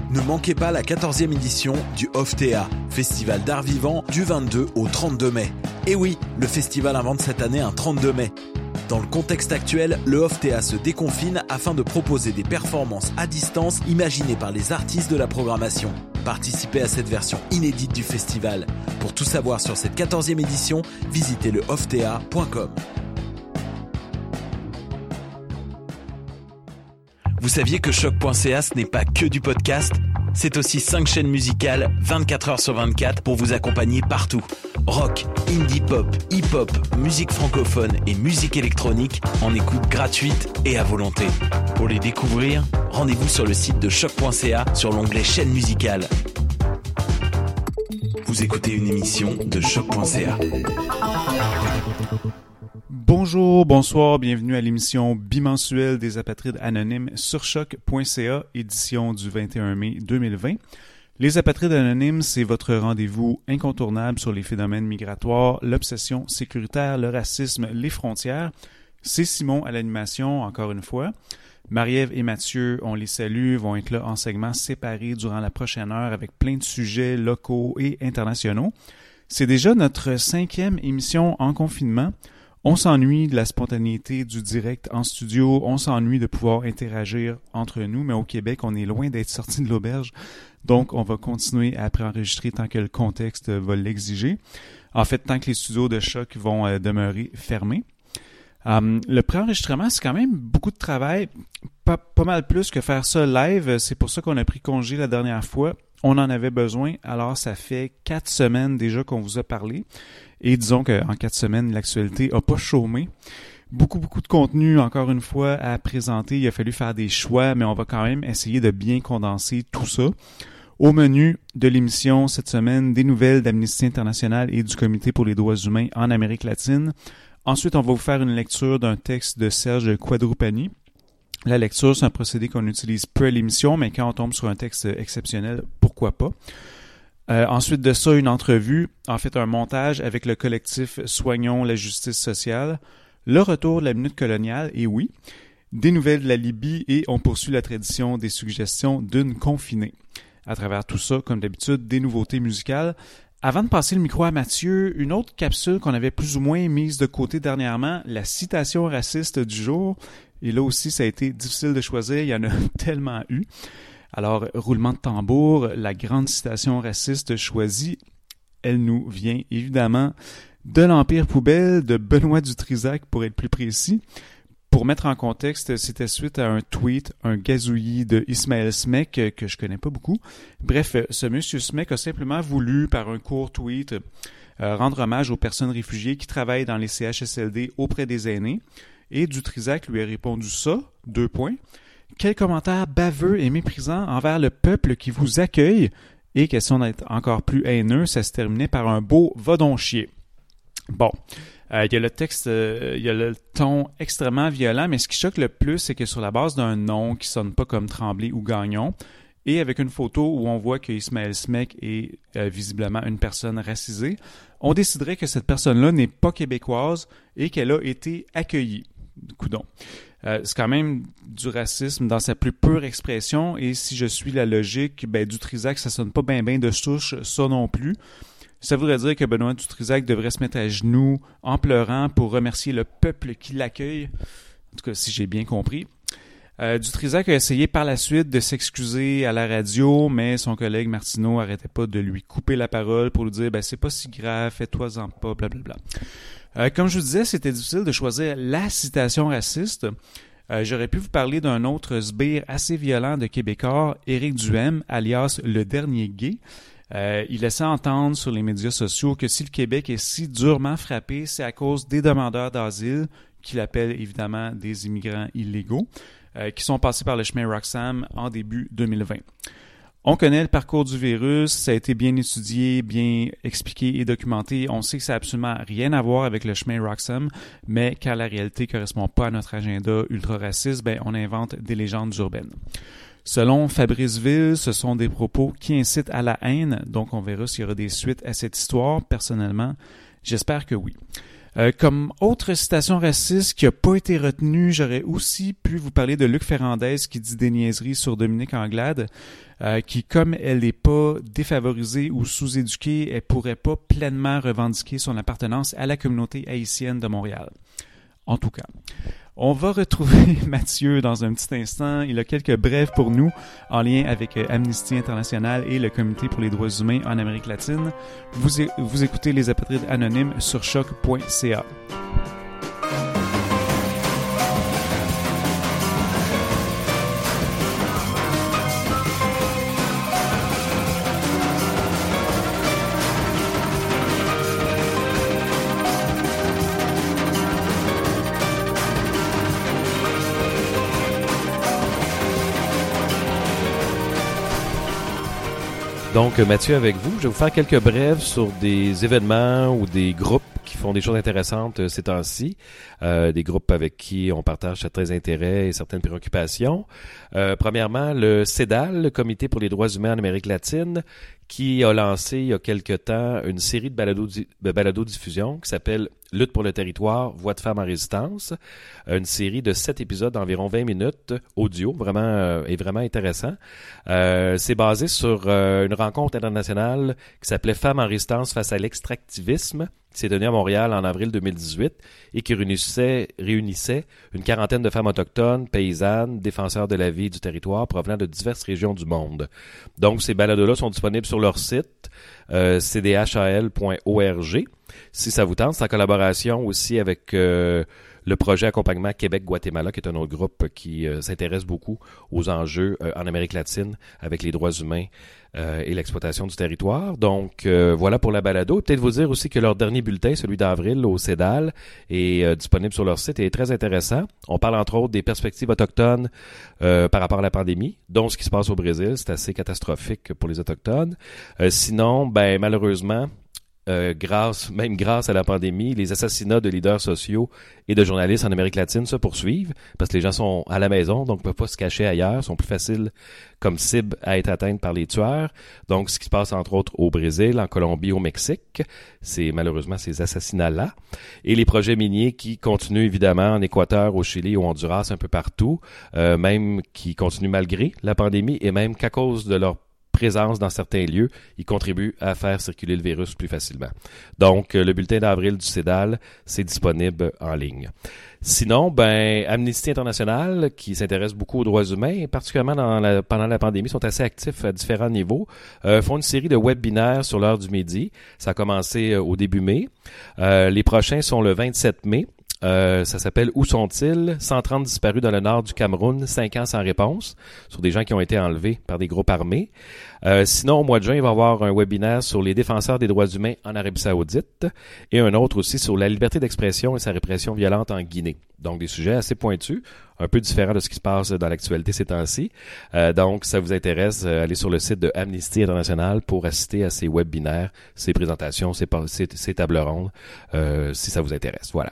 Ne manquez pas la 14e édition du OFTEA, Festival d'art vivant du 22 au 32 mai. Et oui, le festival invente cette année un 32 mai. Dans le contexte actuel, le OFTEA se déconfine afin de proposer des performances à distance imaginées par les artistes de la programmation. Participez à cette version inédite du festival. Pour tout savoir sur cette 14e édition, visitez le oftea.com. Vous saviez que choc.ca ce n'est pas que du podcast ? C'est aussi 5 chaînes musicales 24 heures sur 24 pour vous accompagner partout. Rock, indie pop, hip-hop, musique francophone et musique électronique en écoute gratuite et à volonté. Pour les découvrir, rendez-vous sur le site de choc.ca sur l'onglet chaîne musicale. Vous écoutez une émission de choc.ca. Bonjour, bonsoir, bienvenue à l'émission bimensuelle des Apatrides Anonymes sur choc.ca, édition du 21 mai 2020. Les Apatrides Anonymes, c'est votre rendez-vous incontournable sur les phénomènes migratoires, l'obsession sécuritaire, le racisme, les frontières. C'est Simon à l'animation, encore une fois. Marie-Ève et Mathieu, on les salue, vont être là en segments séparés durant la prochaine heure avec plein de sujets locaux et internationaux. C'est déjà notre 5e émission en confinement. On s'ennuie de la spontanéité du direct en studio, on s'ennuie de pouvoir interagir entre nous, mais au Québec, on est loin d'être sorti de l'auberge, donc on va continuer à préenregistrer tant que le contexte va l'exiger. En fait, tant que les studios de Choc vont demeurer fermés. Le préenregistrement, c'est quand même beaucoup de travail, pas mal plus que faire ça live, c'est pour ça qu'on a pris congé la dernière fois. On en avait besoin, alors ça fait 4 semaines déjà qu'on vous a parlé. Et disons qu'en 4 semaines, l'actualité n'a pas chômé. Beaucoup de contenu, encore une fois, à présenter. Il a fallu faire des choix, mais on va quand même essayer de bien condenser tout ça. Au menu de l'émission cette semaine, des nouvelles d'Amnesty International et du Comité pour les droits humains en Amérique latine. Ensuite, on va vous faire une lecture d'un texte de Serge Quadrupani. La lecture, c'est un procédé qu'on utilise peu à l'émission, mais quand on tombe sur un texte exceptionnel, pourquoi pas? Ensuite de ça, une entrevue, en fait un montage avec le collectif Soignons la justice sociale, le retour de la minute coloniale, et oui, des nouvelles de la Libye et on poursuit la tradition des suggestions d'une confinée. À travers tout ça, comme d'habitude, des nouveautés musicales. Avant de passer le micro à Mathieu, une autre capsule qu'on avait plus ou moins mise de côté dernièrement, la citation raciste du jour. Et là aussi, ça a été difficile de choisir, il y en a tellement eu. Alors, roulement de tambour, la grande citation raciste choisie, elle nous vient évidemment de l'Empire Poubelle, de Benoît Dutrisac pour être plus précis. Pour mettre en contexte, c'était suite à un tweet, un gazouillis de Ismaël Smek, que je connais pas beaucoup. Bref, ce monsieur Smek a simplement voulu, par un court tweet, rendre hommage aux personnes réfugiées qui travaillent dans les CHSLD auprès des aînés. Et Dutrisac lui a répondu ça, 2 points. Quel commentaire baveux et méprisant envers le peuple qui vous accueille. Et question d'être encore plus haineux, ça se terminait par un beau « va donc chier ». Bon, il y a le texte, il y a le ton extrêmement violent, mais ce qui choque le plus, c'est que sur la base d'un nom qui sonne pas comme Tremblay ou Gagnon, et avec une photo où on voit que Ismaël Smek est visiblement une personne racisée, on déciderait que cette personne-là n'est pas québécoise et qu'elle a été accueillie. Coudon. C'est quand même du racisme dans sa plus pure expression et si je suis la logique, Dutrisac, ça sonne pas bien de souche, ça non plus. Ça voudrait dire que Benoît Dutrisac devrait se mettre à genoux en pleurant pour remercier le peuple qui l'accueille. En tout cas, si j'ai bien compris. Dutrisac a essayé par la suite de s'excuser à la radio, mais son collègue Martineau arrêtait pas de lui couper la parole pour lui dire « c'est pas si grave, fais-toi-en pas, blablabla ». Comme je vous disais, c'était difficile de choisir la citation raciste. J'aurais pu vous parler d'un autre sbire assez violent de Québécois, Éric Duhem, alias le dernier gay. Il laissait entendre sur les médias sociaux que si le Québec est si durement frappé, c'est à cause des demandeurs d'asile, qu'il appelle évidemment des immigrants illégaux, qui sont passés par le chemin Roxham en début 2020. On connaît le parcours du virus, ça a été bien étudié, bien expliqué et documenté. On sait que ça n'a absolument rien à voir avec le chemin Roxham, mais quand la réalité ne correspond pas à notre agenda ultra-raciste, on invente des légendes urbaines. Selon Fabrice Ville, ce sont des propos qui incitent à la haine, donc on verra s'il y aura des suites à cette histoire. Personnellement, j'espère que oui. Comme autre citation raciste qui n'a pas été retenue, j'aurais aussi pu vous parler de Luc Ferrandez qui dit des niaiseries sur Dominique Anglade, qui, comme elle n'est pas défavorisée ou sous-éduquée, elle pourrait pas pleinement revendiquer son appartenance à la communauté haïtienne de Montréal. En tout cas, on va retrouver Mathieu dans un petit instant. Il a quelques brèves pour nous en lien avec Amnesty International et le Comité pour les droits humains en Amérique latine. Vous écoutez Les Apatrides Anonymes sur choc.ca. Donc, Mathieu, avec vous, je vais vous faire quelques brèves sur des événements ou des groupes qui font des choses intéressantes ces temps-ci, des groupes avec qui on partage certains intérêts et certaines préoccupations. Premièrement, le CEDAL, le Comité pour les droits humains en Amérique latine, qui a lancé il y a quelque temps une série de balado-diffusion qui s'appelle Lutte pour le territoire, voix de femmes en résistance, une série de 7 épisodes d'environ 20 minutes audio, vraiment intéressant. C'est basé sur une rencontre internationale qui s'appelait Femmes en résistance face à l'extractivisme, qui s'est tenue à Montréal en avril 2018 et qui réunissait une quarantaine de femmes autochtones, paysannes, défenseurs de la vie et du territoire provenant de diverses régions du monde. Donc, ces balados-là sont disponibles sur leur site, cdhal.org. Si ça vous tente, c'est en collaboration aussi avec le projet Accompagnement Québec-Guatemala, qui est un autre groupe qui s'intéresse beaucoup aux enjeux en Amérique latine avec les droits humains et l'exploitation du territoire. Donc, voilà pour la balado. Peut-être vous dire aussi que leur dernier bulletin, celui d'avril au CEDAL, est disponible sur leur site et est très intéressant. On parle entre autres des perspectives autochtones par rapport à la pandémie, dont ce qui se passe au Brésil. C'est assez catastrophique pour les Autochtones. Sinon, malheureusement, grâce à la pandémie, les assassinats de leaders sociaux et de journalistes en Amérique latine se poursuivent parce que les gens sont à la maison, donc ne peuvent pas se cacher ailleurs, sont plus faciles comme cible à être atteintes par les tueurs. Donc, ce qui se passe entre autres au Brésil, en Colombie, au Mexique, c'est malheureusement ces assassinats-là. Et les projets miniers qui continuent évidemment en Équateur, au Chili, au Honduras, un peu partout, même qui continuent malgré la pandémie et même qu'à cause de leur présence dans certains lieux, ils contribuent à faire circuler le virus plus facilement. Donc, le bulletin d'avril du CEDAL, c'est disponible en ligne. Sinon, Amnesty International, qui s'intéresse beaucoup aux droits humains, particulièrement pendant la pandémie, sont assez actifs à différents niveaux, font une série de webinaires sur l'heure du midi. Ça a commencé au début mai. Les prochains sont le 27 mai. Ça s'appelle « Où sont-ils? 130 disparus dans le nord du Cameroun, 5 ans sans réponse », sur des gens qui ont été enlevés par des groupes armés. Sinon, au mois de juin, il va y avoir un webinaire sur les défenseurs des droits humains en Arabie Saoudite et un autre aussi sur la liberté d'expression et sa répression violente en Guinée. Donc, des sujets assez pointus, un peu différents de ce qui se passe dans l'actualité ces temps-ci. Donc, ça vous intéresse, allez sur le site de Amnesty International pour assister à ces webinaires, ces présentations, ces tables rondes, si ça vous intéresse. Voilà.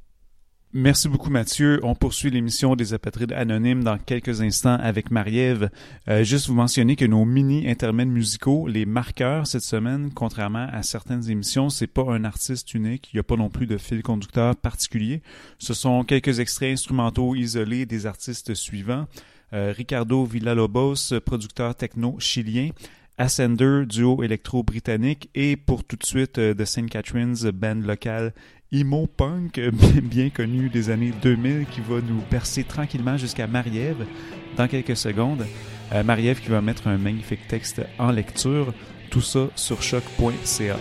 Merci beaucoup Mathieu. On poursuit l'émission des Apatrides Anonymes dans quelques instants avec Marie-Ève. Juste vous mentionner que nos mini-intermèdes musicaux, les marqueurs cette semaine, contrairement à certaines émissions, c'est pas un artiste unique. Il n'y a pas non plus de fil conducteur particulier. Ce sont quelques extraits instrumentaux isolés des artistes suivants. Ricardo Villalobos, producteur techno chilien. Ascender, duo électro-britannique. Et pour tout de suite, The St. Catherine's, band locale emo punk bien connu des années 2000 qui va nous bercer tranquillement jusqu'à Marie-Ève dans quelques secondes. Marie-Ève qui va mettre un magnifique texte en lecture. Tout ça sur choc.ca.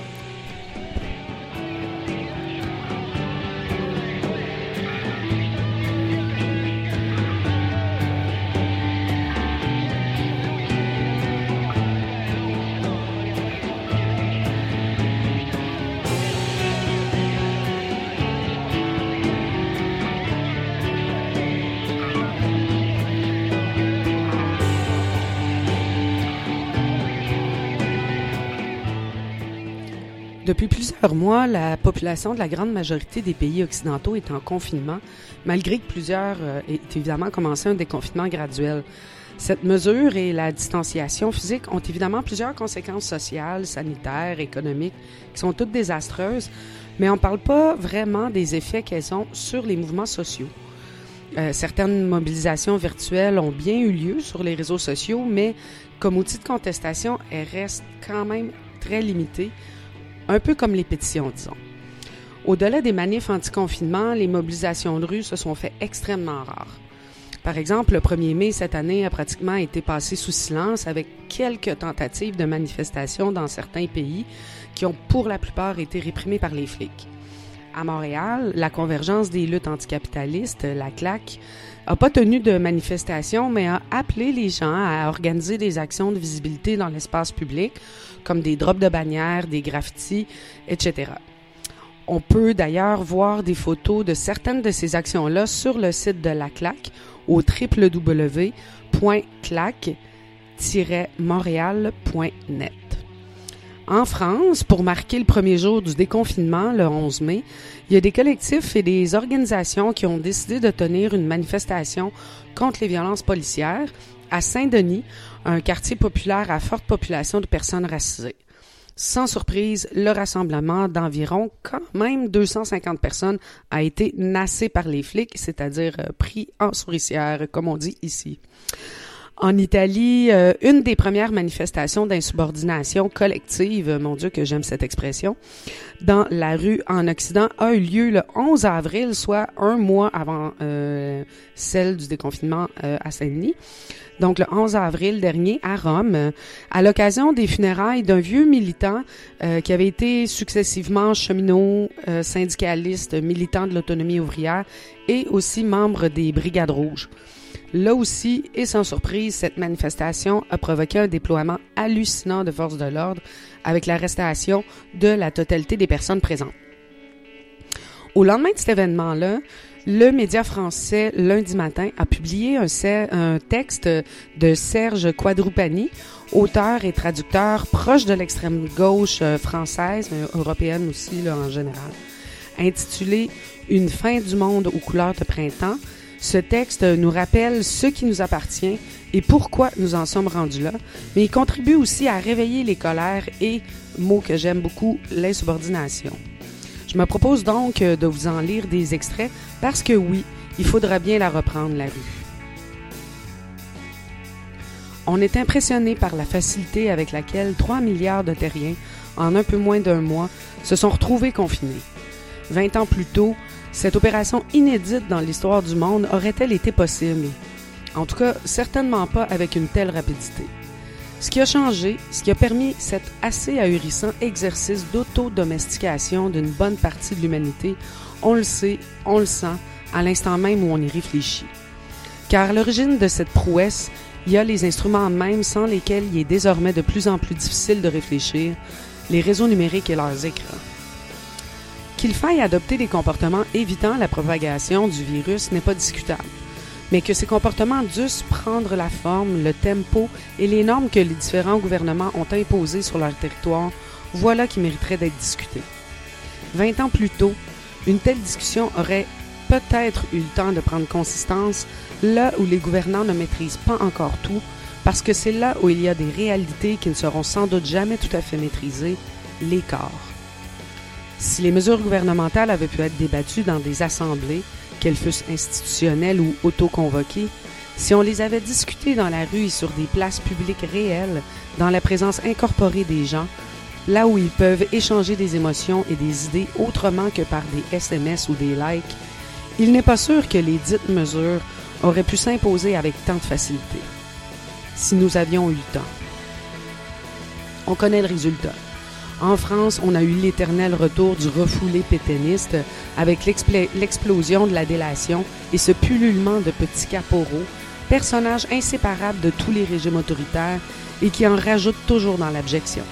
Depuis plusieurs mois, la population de la grande majorité des pays occidentaux est en confinement, malgré que plusieurs aient évidemment commencé un déconfinement graduel. Cette mesure et la distanciation physique ont évidemment plusieurs conséquences sociales, sanitaires, économiques, qui sont toutes désastreuses, mais on ne parle pas vraiment des effets qu'elles ont sur les mouvements sociaux. Certaines mobilisations virtuelles ont bien eu lieu sur les réseaux sociaux, mais comme outil de contestation, elles restent quand même très limitées, un peu comme les pétitions, disons. Au-delà des manifs anti-confinement, les mobilisations de rue se sont fait extrêmement rares. Par exemple, le 1er mai cette année a pratiquement été passé sous silence avec quelques tentatives de manifestations dans certains pays qui ont pour la plupart été réprimées par les flics. À Montréal, la Convergence des luttes anticapitalistes, la CLAQ, n'a pas tenu de manifestation, mais a appelé les gens à organiser des actions de visibilité dans l'espace public, comme des drops de bannières, des graffitis, etc. On peut d'ailleurs voir des photos de certaines de ces actions-là sur le site de la CLAQ au www.claq-montréal.net. En France, pour marquer le premier jour du déconfinement, le 11 mai, il y a des collectifs et des organisations qui ont décidé de tenir une manifestation contre les violences policières à Saint-Denis, un quartier populaire à forte population de personnes racisées. Sans surprise, le rassemblement d'environ quand même 250 personnes a été nassé par les flics, c'est-à-dire pris en souricière, comme on dit ici. En Italie, une des premières manifestations d'insubordination collective, mon Dieu que j'aime cette expression, dans la rue en Occident a eu lieu le 11 avril, soit un mois avant celle du déconfinement à Saint-Denis. Donc le 11 avril dernier à Rome, à l'occasion des funérailles d'un vieux militant qui avait été successivement cheminot, syndicaliste, militant de l'autonomie ouvrière et aussi membre des Brigades rouges. Là aussi, et sans surprise, cette manifestation a provoqué un déploiement hallucinant de forces de l'ordre avec l'arrestation de la totalité des personnes présentes. Au lendemain de cet événement-là, le média français, lundi matin, a publié un texte de Serge Quadrupani, auteur et traducteur proche de l'extrême gauche française, mais européenne aussi là, en général, intitulé « Une fin du monde aux couleurs de printemps ». Ce texte nous rappelle ce qui nous appartient et pourquoi nous en sommes rendus là, mais il contribue aussi à réveiller les colères et, mot que j'aime beaucoup, l'insubordination. Je me propose donc de vous en lire des extraits parce que oui, il faudra bien la reprendre, la rue. On est impressionné par la facilité avec laquelle 3 milliards de terriens, en un peu moins d'un mois, se sont retrouvés confinés. 20 ans plus tôt, cette opération inédite dans l'histoire du monde aurait-elle été possible? En tout cas, certainement pas avec une telle rapidité. Ce qui a changé, ce qui a permis cet assez ahurissant exercice d'autodomestication d'une bonne partie de l'humanité, on le sait, on le sent, à l'instant même où on y réfléchit. Car à l'origine de cette prouesse, il y a les instruments mêmes sans lesquels il est désormais de plus en plus difficile de réfléchir, les réseaux numériques et leurs écrans. Qu'il faille adopter des comportements évitant la propagation du virus n'est pas discutable, mais que ces comportements dussent prendre la forme, le tempo et les normes que les différents gouvernements ont imposées sur leur territoire, voilà qui mériterait d'être discuté. 20 ans plus tôt, une telle discussion aurait peut-être eu le temps de prendre consistance là où les gouvernants ne maîtrisent pas encore tout, parce que c'est là où il y a des réalités qui ne seront sans doute jamais tout à fait maîtrisées, les corps. Si les mesures gouvernementales avaient pu être débattues dans des assemblées, qu'elles fussent institutionnelles ou autoconvoquées, si on les avait discutées dans la rue et sur des places publiques réelles, dans la présence incorporée des gens, là où ils peuvent échanger des émotions et des idées autrement que par des SMS ou des likes, il n'est pas sûr que les dites mesures auraient pu s'imposer avec tant de facilité. Si nous avions eu le temps. On connaît le résultat. En France, on a eu l'éternel retour du refoulé pétainiste avec l'explosion de la délation et ce pullulement de petits caporaux, personnages inséparables de tous les régimes autoritaires et qui en rajoutent toujours dans l'abjection.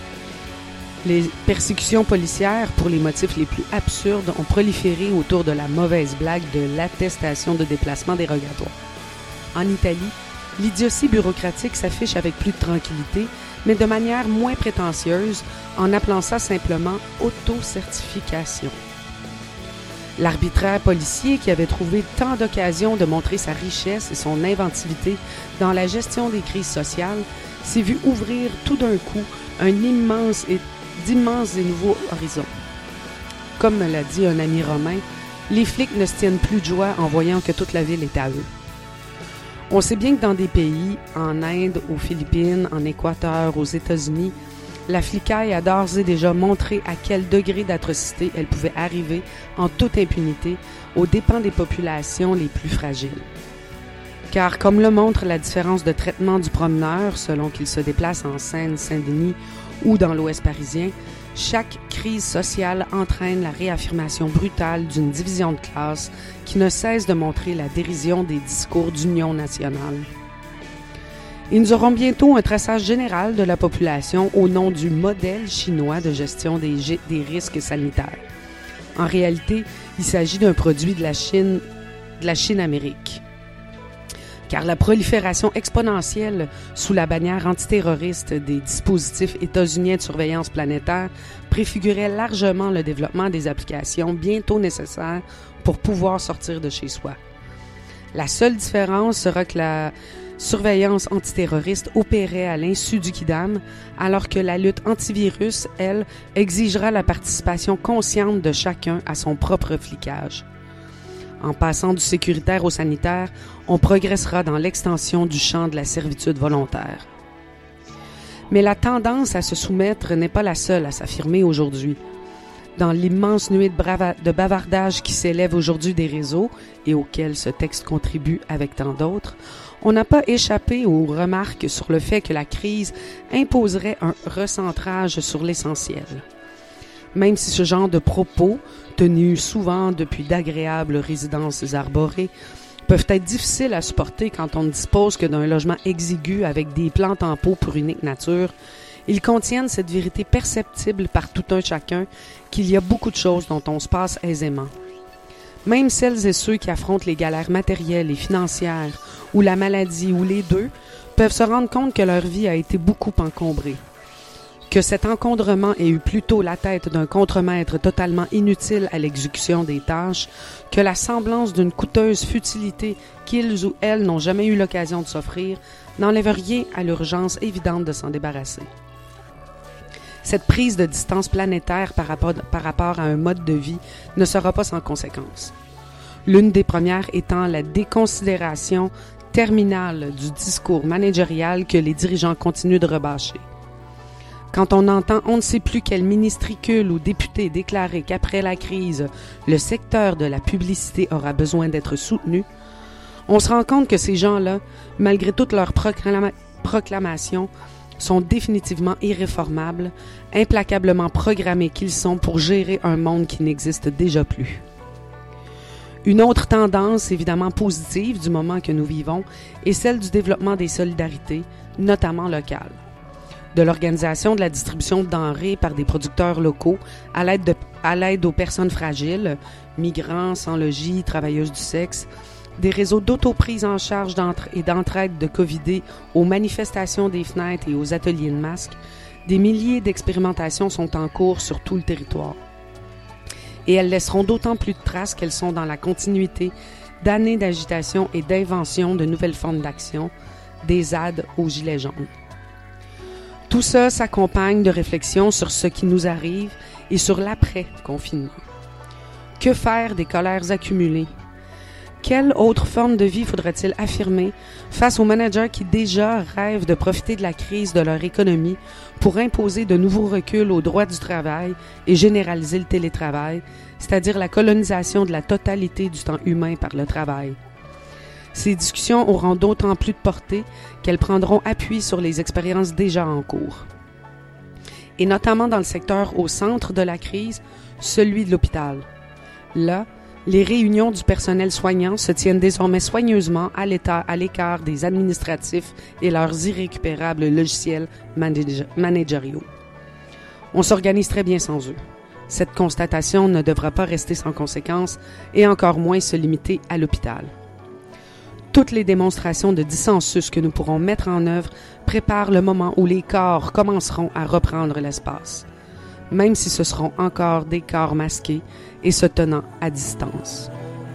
Les persécutions policières, pour les motifs les plus absurdes, ont proliféré autour de la mauvaise blague de l'attestation de déplacement dérogatoire. En Italie, l'idiotie bureaucratique s'affiche avec plus de tranquillité, mais de manière moins prétentieuse, en appelant ça simplement autocertification. L'arbitraire policier, qui avait trouvé tant d'occasions de montrer sa richesse et son inventivité dans la gestion des crises sociales, s'est vu ouvrir tout d'un coup d'immenses et nouveaux horizons. Comme me l'a dit un ami romain, les flics ne se tiennent plus de joie en voyant que toute la ville est à eux. On sait bien que dans des pays, en Inde, aux Philippines, en Équateur, aux États-Unis, la flicaille a d'ores et déjà montré à quel degré d'atrocité elle pouvait arriver en toute impunité aux dépens des populations les plus fragiles. Car comme le montre la différence de traitement du promeneur selon qu'il se déplace en Seine-Saint-Denis ou dans l'Ouest parisien, chaque crise sociale entraîne la réaffirmation brutale d'une division de classe qui ne cesse de montrer la dérision des discours d'union nationale. Et nous aurons bientôt un traçage général de la population au nom du modèle chinois de gestion des risques sanitaires. En réalité, il s'agit d'un produit de la Chine-Amérique. Car la prolifération exponentielle sous la bannière antiterroriste des dispositifs états-uniens de surveillance planétaire préfigurait largement le développement des applications bientôt nécessaires pour pouvoir sortir de chez soi. La seule différence sera que la surveillance antiterroriste opérait à l'insu du Kidam, alors que la lutte antivirus, elle, exigera la participation consciente de chacun à son propre flicage. En passant du sécuritaire au sanitaire, on progressera dans l'extension du champ de la servitude volontaire. Mais la tendance à se soumettre n'est pas la seule à s'affirmer aujourd'hui. Dans l'immense nuée de bavardage qui s'élève aujourd'hui des réseaux, et auquel ce texte contribue avec tant d'autres, on n'a pas échappé aux remarques sur le fait que la crise imposerait un recentrage sur l'essentiel. Même si ce genre de propos, tenus souvent depuis d'agréables résidences arborées, peuvent être difficiles à supporter quand on ne dispose que d'un logement exigu avec des plantes en pot pour unique nature, ils contiennent cette vérité perceptible par tout un chacun qu'il y a beaucoup de choses dont on se passe aisément. Même celles et ceux qui affrontent les galères matérielles et financières, ou la maladie, ou les deux, peuvent se rendre compte que leur vie a été beaucoup encombrée. Que cet encombrement ait eu plutôt la tête d'un contremaître totalement inutile à l'exécution des tâches, que la semblance d'une coûteuse futilité qu'ils ou elles n'ont jamais eu l'occasion de s'offrir, n'enlève rien à l'urgence évidente de s'en débarrasser. Cette prise de distance planétaire par rapport à un mode de vie ne sera pas sans conséquences. L'une des premières étant la déconsidération terminale du discours managérial que les dirigeants continuent de rebâcher. Quand on entend on ne sait plus quel ministricule ou député déclarer qu'après la crise, le secteur de la publicité aura besoin d'être soutenu, on se rend compte que ces gens-là, malgré toutes leurs proclamations, sont définitivement irréformables, implacablement programmés qu'ils sont pour gérer un monde qui n'existe déjà plus. Une autre tendance, évidemment positive du moment que nous vivons, est celle du développement des solidarités, notamment locales. De l'organisation de la distribution de denrées par des producteurs locaux à l'aide aux personnes fragiles, migrants, sans logis, travailleuses du sexe, des réseaux d'autoprise en charge et d'entraide de Covidés aux manifestations des fenêtres et aux ateliers de masques, des milliers d'expérimentations sont en cours sur tout le territoire. Et elles laisseront d'autant plus de traces qu'elles sont dans la continuité d'années d'agitation et d'invention de nouvelles formes d'action, des ZAD aux gilets jaunes. Tout ça s'accompagne de réflexions sur ce qui nous arrive et sur l'après-confinement. Que faire des colères accumulées? Quelle autre forme de vie faudrait-il affirmer face aux managers qui déjà rêvent de profiter de la crise de leur économie pour imposer de nouveaux reculs aux droits du travail et généraliser le télétravail, c'est-à-dire la colonisation de la totalité du temps humain par le travail? Ces discussions auront d'autant plus de portée qu'elles prendront appui sur les expériences déjà en cours. Et notamment dans le secteur au centre de la crise, celui de l'hôpital. Là, les réunions du personnel soignant se tiennent désormais soigneusement à l'écart des administratifs et leurs irrécupérables logiciels managériaux. On s'organise très bien sans eux. Cette constatation ne devra pas rester sans conséquence et encore moins se limiter à l'hôpital. Toutes les démonstrations de dissensus que nous pourrons mettre en œuvre préparent le moment où les corps commenceront à reprendre l'espace. même si ce seront encore des corps masqués et se tenant à distance.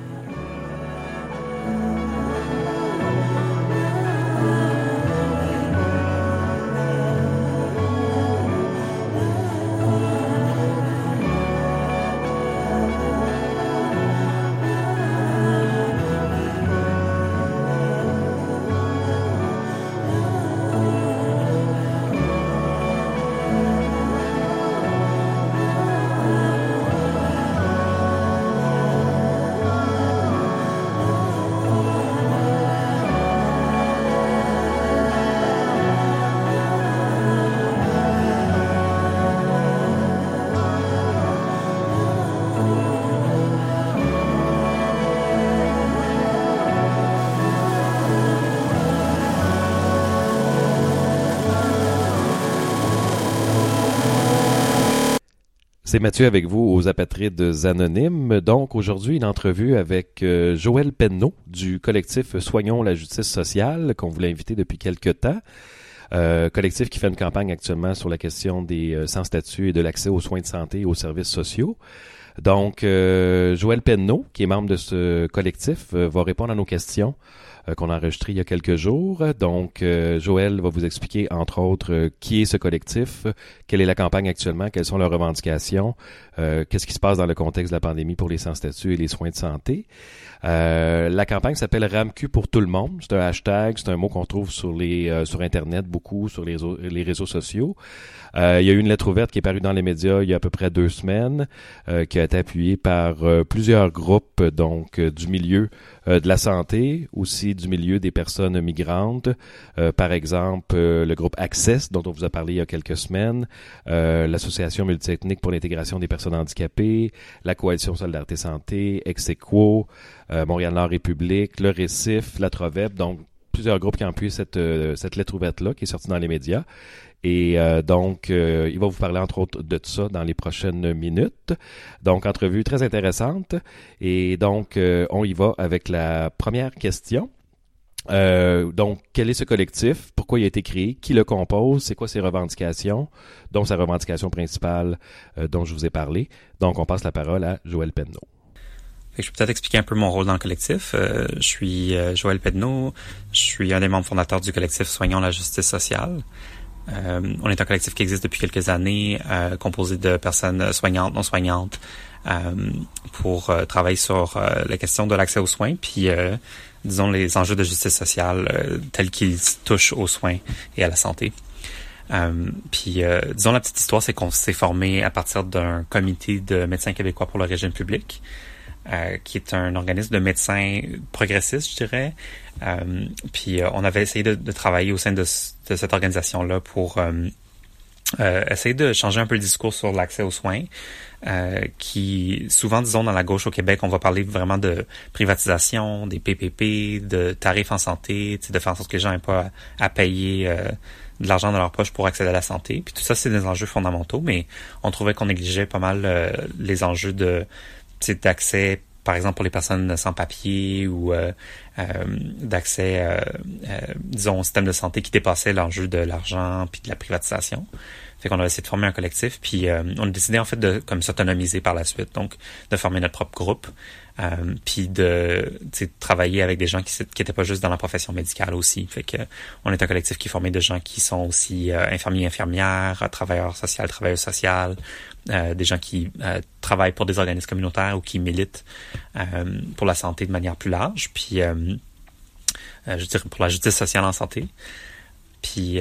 C'est Mathieu avec vous aux Apatrides Anonymes. Donc aujourd'hui, une entrevue avec Joël Penneau du collectif Soignons la justice sociale qu'on voulait inviter depuis quelque temps. Collectif qui fait une campagne actuellement sur la question des sans-statut et de l'accès aux soins de santé et aux services sociaux. Donc Joël Penneau, qui est membre de ce collectif, va répondre à nos questions qu'on a enregistrées il y a quelques jours. Donc, Joël va vous expliquer, entre autres, qui est ce collectif, quelle est la campagne actuellement, quelles sont leurs revendications, qu'est-ce qui se passe dans le contexte de la pandémie pour les sans-statut et les soins de santé. La campagne s'appelle RAMQ pour tout le monde. C'est un hashtag, c'est un mot qu'on trouve sur Internet beaucoup, sur les réseaux sociaux. Il y a eu une lettre ouverte qui est parue dans les médias il y a à peu près 2 semaines, qui a été appuyée par plusieurs groupes, donc du milieu de la santé, aussi du milieu des personnes migrantes. Par exemple, le groupe Access, dont on vous a parlé il y a quelques semaines, l'Association multiethnique pour l'intégration des personnes handicapées, la Coalition Solidarité Santé, Ex-Aequo, Montréal-Nord République, le Récif, la Trovep, donc plusieurs groupes qui ont appuyé cette lettre ouverte-là qui est sortie dans les médias. Et donc, il va vous parler entre autres de tout ça dans les prochaines minutes. Donc, entrevue très intéressante. Et donc, on y va avec la première question. Donc, quel est ce collectif? Pourquoi il a été créé? Qui le compose? C'est quoi ses revendications? Donc, sa revendication principale dont je vous ai parlé. Donc, on passe la parole à Joël Penneau. Je peux peut-être expliquer un peu mon rôle dans le collectif. Je suis Joël Penneau. Je suis un des membres fondateurs du collectif Soignons la justice sociale. On est un collectif qui existe depuis quelques années, composé de personnes soignantes, non soignantes, pour travailler sur la question de l'accès aux soins, puis disons les enjeux de justice sociale tels qu'ils touchent aux soins et à la santé. Disons la petite histoire, c'est qu'on s'est formé à partir d'un comité de médecins québécois pour le régime public, qui est un organisme de médecins progressistes, je dirais. On avait essayé de travailler au sein de cette organisation-là pour essayer de changer un peu le discours sur l'accès aux soins, qui souvent, disons, dans la gauche au Québec, on va parler vraiment de privatisation, des PPP, de tarifs en santé, de faire en sorte que les gens n'aient pas à payer de l'argent dans leur poche pour accéder à la santé. Puis tout ça, c'est des enjeux fondamentaux, mais on trouvait qu'on négligeait pas mal les enjeux d'accès, par exemple pour les personnes sans papier ou d'accès, disons, au système de santé qui dépassait l'enjeu de l'argent puis de la privatisation. Fait qu'on a essayé de former un collectif, puis on a décidé en fait de comme s'autonomiser par la suite, donc de former notre propre groupe, puis de travailler avec des gens qui étaient pas juste dans la profession médicale aussi. Fait que on est un collectif qui est formé de gens qui sont aussi infirmiers, infirmières, travailleurs sociaux, travailleuses sociales, des gens qui travaillent pour des organismes communautaires ou qui militent pour la santé de manière plus large, puis je dirais pour la justice sociale en santé. Puis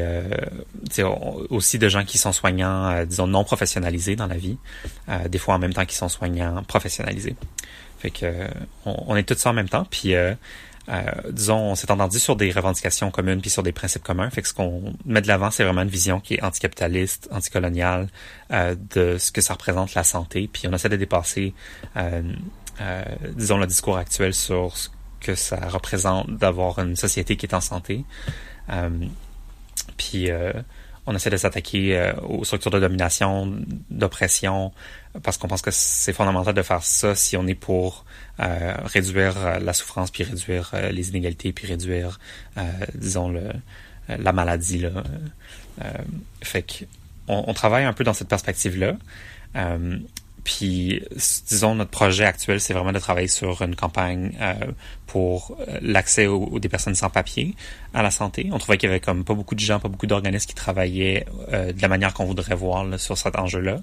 aussi de gens qui sont soignants, disons, non professionnalisés dans la vie, des fois en même temps qu'ils sont soignants professionnalisés. Fait que on est tous ça en même temps, puis disons, on s'est entendu sur des revendications communes puis sur des principes communs. Fait que ce qu'on met de l'avant, c'est vraiment une vision qui est anticapitaliste, anticoloniale, de ce que ça représente la santé. Puis on essaie de dépasser, disons, le discours actuel sur ce que ça représente d'avoir une société qui est en santé. On essaie de s'attaquer aux structures de domination, d'oppression, parce qu'on pense que c'est fondamental de faire ça si on est pour réduire la souffrance, puis réduire les inégalités, puis réduire, disons, la maladie, là. Fait que on travaille un peu dans cette perspective-là. Puis, disons, notre projet actuel, c'est vraiment de travailler sur une campagne pour l'accès des personnes sans papier à la santé. On trouvait qu'il y avait comme pas beaucoup de gens, pas beaucoup d'organismes qui travaillaient de la manière qu'on voudrait voir là, sur cet enjeu-là.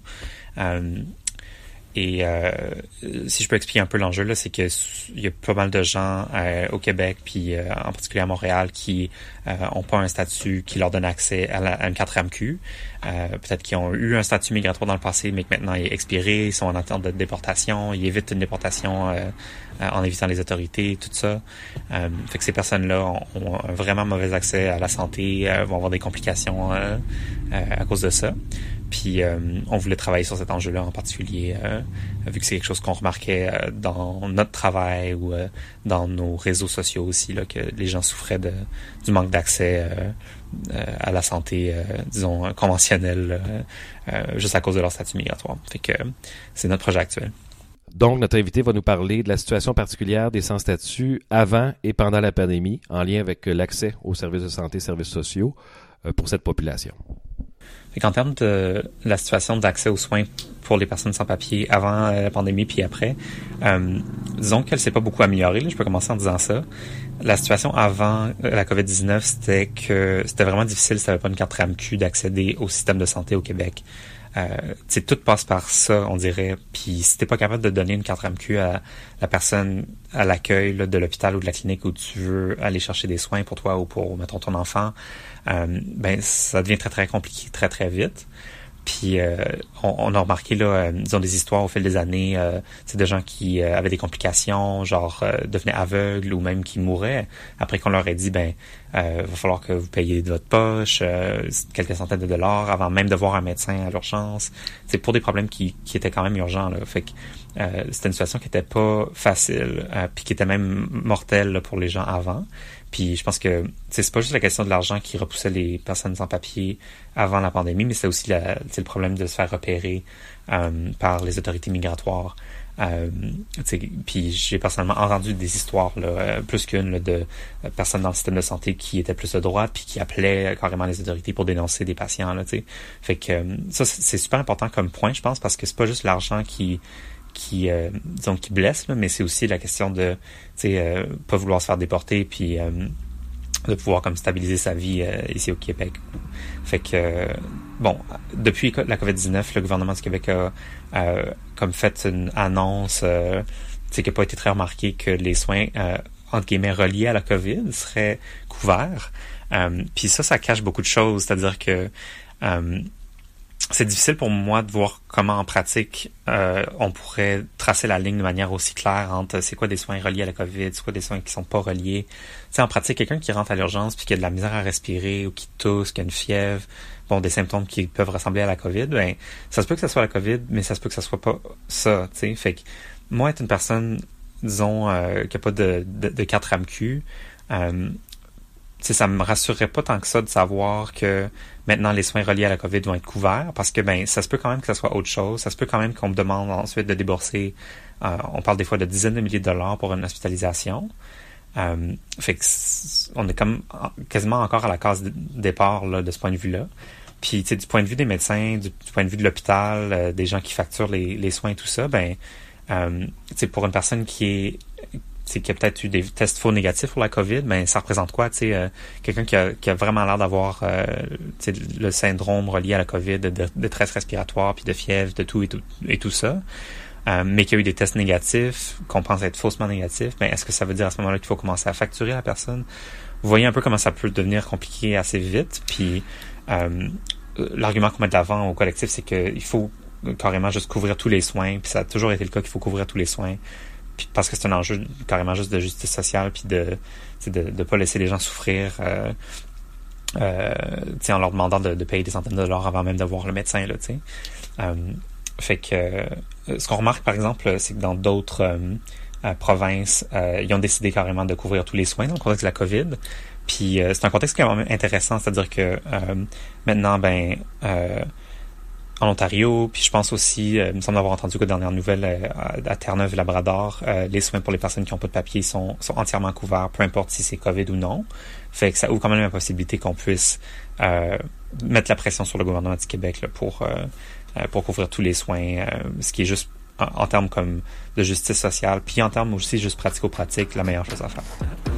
Et si je peux expliquer un peu l'enjeu, là, c'est que il y a pas mal de gens au Québec, puis en particulier à Montréal, qui ont pas un statut qui leur donne accès à une 4MQ. Peut-être qu'ils ont eu un statut migratoire dans le passé, mais que maintenant il est expiré, ils sont en attente de déportation, ils évitent une déportation en évitant les autorités, tout ça. Fait que ces personnes-là ont un vraiment mauvais accès à la santé, vont avoir des complications à cause de ça. Puis on voulait travailler sur cet enjeu-là en particulier, vu que c'est quelque chose qu'on remarquait dans notre travail ou dans nos réseaux sociaux aussi, là, que les gens souffraient du manque d'accès à la santé, disons, conventionnelle, juste à cause de leur statut migratoire. Fait que c'est notre projet actuel. Donc, notre invité va nous parler de la situation particulière des sans-statut avant et pendant la pandémie, en lien avec l'accès aux services de santé, services sociaux pour cette population. En termes de la situation d'accès aux soins pour les personnes sans papier avant la pandémie puis après, disons qu'elle s'est pas beaucoup améliorée. Là, je peux commencer en disant ça. La situation avant la COVID-19, c'était que c'était vraiment difficile si tu n'avais pas une carte RAMQ d'accéder au système de santé au Québec. Tout passe par ça, on dirait. Puis si t'es pas capable de donner une carte RAMQ à la personne à l'accueil là, de l'hôpital ou de la clinique où tu veux aller chercher des soins pour toi ou pour, mettons, ton enfant, ben ça devient très, très compliqué très, très vite. Puis on a remarqué là, disons des histoires au fil des années, c'est de gens qui avaient des complications, genre devenaient aveugles ou même qui mouraient après qu'on leur ait dit va falloir que vous payiez de votre poche quelques centaines de dollars avant même de voir un médecin à l'urgence. C'est pour des problèmes qui étaient quand même urgents là. Fait que c'était une situation qui était pas facile, puis qui était même mortelle là, pour les gens avant. Puis je pense que c'est pas juste la question de l'argent qui repoussait les personnes sans papier avant la pandémie, mais c'est aussi le problème de se faire repérer par les autorités migratoires. Puis j'ai personnellement entendu des histoires là, plus qu'une là, de personnes dans le système de santé qui étaient plus de droite puis qui appelaient carrément les autorités pour dénoncer des patients là, t'sais. Fait que ça c'est super important comme point, je pense, parce que c'est pas juste l'argent qui blesse là, mais c'est aussi la question de pas vouloir se faire déporter puis de pouvoir comme stabiliser sa vie ici au Québec. Fait que depuis la COVID-19, le gouvernement du Québec a comme fait une annonce qui n'a pas été très remarquée, que les soins entre guillemets reliés à la COVID seraient couverts. Puis ça cache beaucoup de choses, c'est-à-dire que c'est difficile pour moi de voir comment en pratique on pourrait tracer la ligne de manière aussi claire entre c'est quoi des soins reliés à la COVID, c'est quoi des soins qui sont pas reliés. Tu sais, en pratique, quelqu'un qui rentre à l'urgence puis qui a de la misère à respirer ou qui tousse, qui a une fièvre, des symptômes qui peuvent ressembler à la COVID, ça se peut que ça soit la COVID, mais ça se peut que ça soit pas ça, tu sais. Fait que moi, être une personne, disons, qui a pas de carte RAMQ, ça me rassurerait pas tant que ça de savoir que maintenant les soins reliés à la COVID vont être couverts, parce que ça se peut quand même que ça soit autre chose, ça se peut quand même qu'on me demande ensuite de débourser, on parle des fois de dizaines de milliers de dollars pour une hospitalisation. Fait que on est comme quasiment encore à la case de départ là, de ce point de vue-là. Puis du point de vue des médecins, du point de vue de l'hôpital, des gens qui facturent les soins et tout ça, pour une personne qui a peut-être eu des tests faux négatifs pour la COVID, ça représente quoi, quelqu'un qui a vraiment l'air d'avoir le syndrome relié à la COVID, de détresse respiratoire, puis de fièvre, de tout et tout ça, mais qui a eu des tests négatifs, qu'on pense être faussement négatifs, est-ce que ça veut dire à ce moment-là qu'il faut commencer à facturer la personne? Vous voyez un peu comment ça peut devenir compliqué assez vite, puis l'argument qu'on met de l'avant au collectif, c'est qu'il faut carrément juste couvrir tous les soins, puis ça a toujours été le cas qu'il faut couvrir tous les soins, puis parce que c'est un enjeu carrément juste de justice sociale, puis de pas laisser les gens souffrir en leur demandant de payer des centaines de dollars avant même de voir le médecin là, fait que ce qu'on remarque par exemple, c'est que dans d'autres provinces, ils ont décidé carrément de couvrir tous les soins dans le contexte de la COVID. Puis c'est un contexte quand même intéressant, c'est-à-dire que maintenant, en Ontario. Puis je pense aussi, il me semble avoir entendu que dernière nouvelle à Terre-Neuve, Labrador, les soins pour les personnes qui n'ont pas de papier sont entièrement couverts, peu importe si c'est COVID ou non. Fait que ça ouvre quand même la possibilité qu'on puisse mettre la pression sur le gouvernement du Québec là, pour couvrir tous les soins, ce qui est juste en termes comme de justice sociale, puis en termes aussi juste pratico-pratique, la meilleure chose à faire.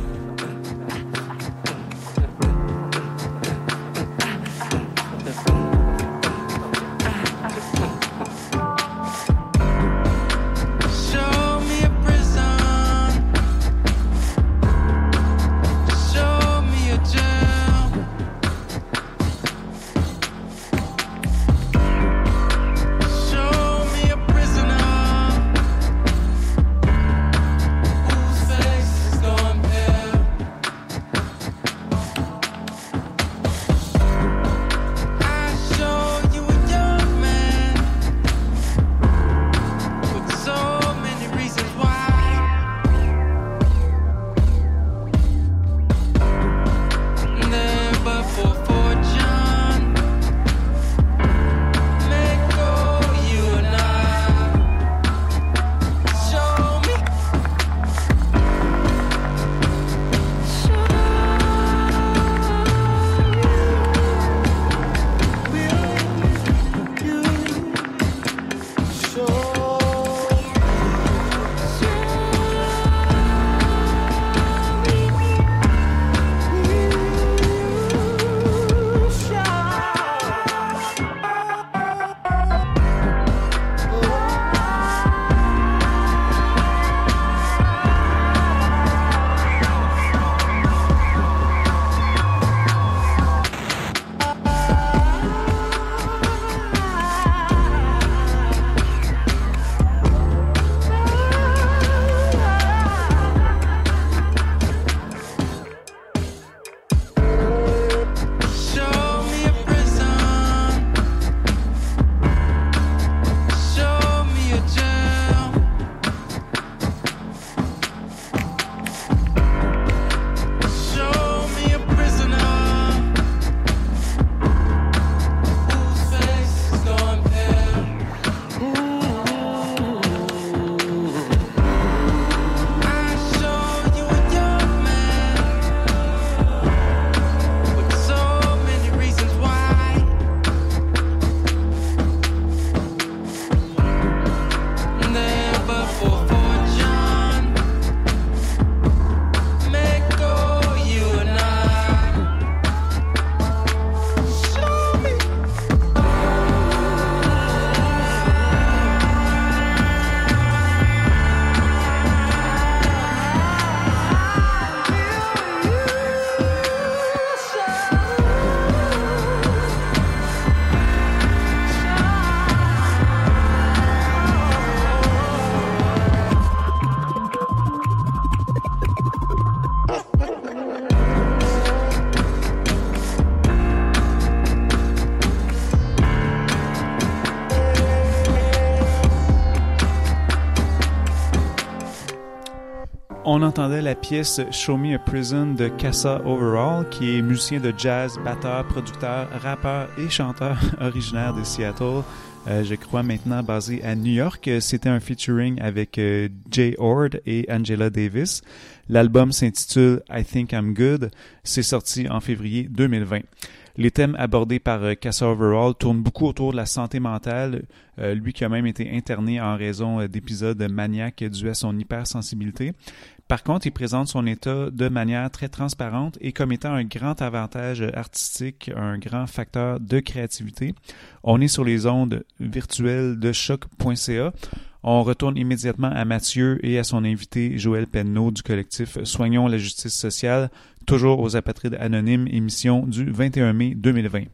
On entendait la pièce Show Me a Prison de Casa Overall, qui est musicien de jazz, batteur, producteur, rappeur et chanteur originaire de Seattle. Je crois maintenant basé à New York. C'était un featuring avec Jay Ord et Angela Davis. L'album s'intitule I Think I'm Good. C'est sorti en février 2020. Les thèmes abordés par Casa Overall tournent beaucoup autour de la santé mentale, lui qui a même été interné en raison d'épisodes maniaques dus à son hypersensibilité. Par contre, il présente son état de manière très transparente et comme étant un grand avantage artistique, un grand facteur de créativité. On est sur les ondes virtuelles de choc.ca. On retourne immédiatement à Mathieu et à son invité Joël Penneau du collectif Soignons la justice sociale, toujours aux Apatrides Anonymes, émission du 21 mai 2020.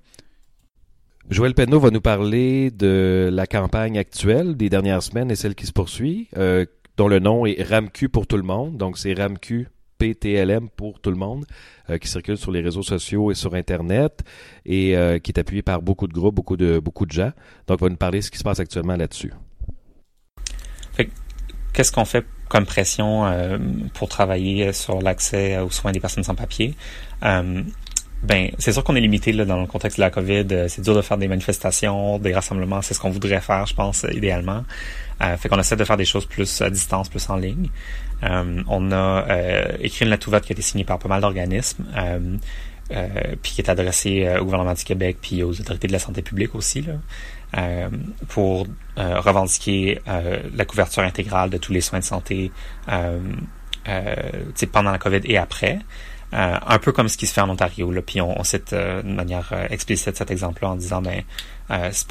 Joël Penneau va nous parler de la campagne actuelle des dernières semaines et celle qui se poursuit, dont le nom est RAMQ pour tout le monde. Donc, c'est RAMQ PTLM pour tout le monde, qui circule sur les réseaux sociaux et sur Internet et qui est appuyé par beaucoup de groupes, beaucoup de gens. Donc, il va nous parler de ce qui se passe actuellement là-dessus. Fait que, qu'est-ce qu'on fait comme pression pour travailler sur l'accès aux soins des personnes sans papier? c'est sûr qu'on est limité là, dans le contexte de la COVID. C'est dur de faire des manifestations, des rassemblements. C'est ce qu'on voudrait faire, je pense, idéalement. Fait qu'on essaie de faire des choses plus à distance, plus en ligne. On a écrit une lettre ouverte qui a été signée par pas mal d'organismes, puis qui est adressée au gouvernement du Québec puis aux autorités de la santé publique aussi, là, pour revendiquer la couverture intégrale de tous les soins de santé pendant la COVID et après. Un peu comme ce qui se fait en Ontario, là, puis on cite de manière explicite cet exemple-là en disant c'est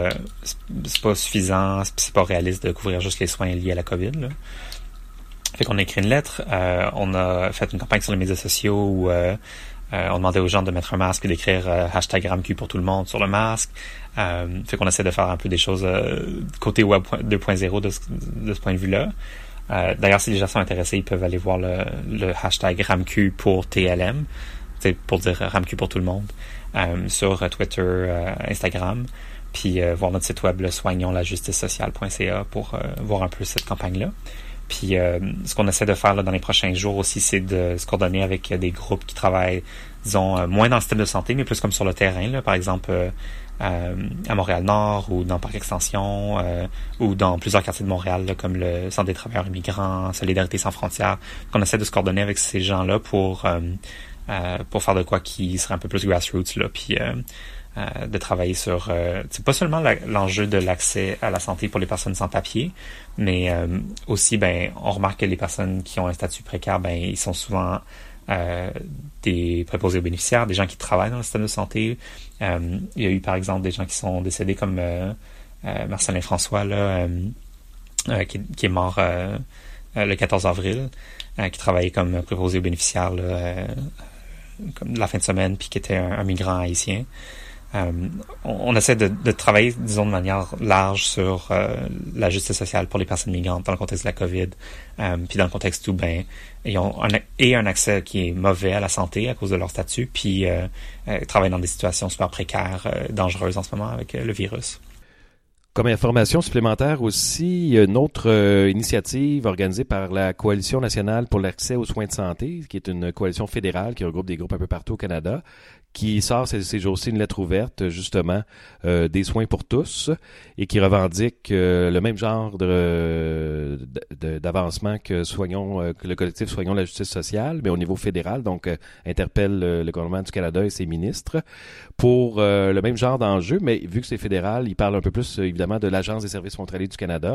pas suffisant, c'est pas réaliste de couvrir juste les soins liés à la COVID, là. Fait qu'on a écrit une lettre, on a fait une campagne sur les médias sociaux où on demandait aux gens de mettre un masque et d'écrire hashtag RAMQ pour tout le monde sur le masque. Fait qu'on essaie de faire un peu des choses côté web 2.0 de ce point de vue-là. D'ailleurs, si les gens sont intéressés, ils peuvent aller voir le hashtag RAMQ pour TLM, pour dire RAMQ pour tout le monde, sur Twitter, Instagram, puis voir notre site web, le soignonslajusticesociale.ca, pour voir un peu cette campagne-là. Puis ce qu'on essaie de faire là, dans les prochains jours aussi, c'est de se coordonner avec des groupes qui travaillent, disons, moins dans le système de santé, mais plus comme sur le terrain, là, par exemple à Montréal-Nord ou dans Parc Extension ou dans plusieurs quartiers de Montréal, là, comme le Centre des travailleurs immigrants, Solidarité sans frontières. On essaie de se coordonner avec ces gens-là pour faire de quoi qui serait un peu plus grassroots, là, puis de travailler sur c'est pas seulement l'enjeu de l'accès à la santé pour les personnes sans papier, mais aussi on remarque que les personnes qui ont un statut précaire, ils sont souvent des préposés aux bénéficiaires, des gens qui travaillent dans le système de santé. Il y a eu par exemple des gens qui sont décédés comme Marcelin François là, qui est mort le 14 avril, qui travaillait comme préposé aux bénéficiaires là, comme la fin de semaine, puis qui était un migrant haïtien. On essaie de travailler, disons, de manière large sur la justice sociale pour les personnes migrantes dans le contexte de la COVID, puis dans le contexte où ils ont un accès qui est mauvais à la santé à cause de leur statut, puis travaillent dans des situations super précaires, dangereuses en ce moment avec le virus. Comme information supplémentaire aussi, il y a une autre initiative organisée par la Coalition nationale pour l'accès aux soins de santé, qui est une coalition fédérale qui regroupe des groupes un peu partout au Canada, qui sort ces jours-ci une lettre ouverte, justement, des soins pour tous, et qui revendique le même genre d'avancement que le collectif Soignons la justice sociale, mais au niveau fédéral, donc interpelle le gouvernement du Canada et ses ministres pour le même genre d'enjeu, mais vu que c'est fédéral, il parle un peu plus, évidemment, de l'Agence des services frontaliers du Canada.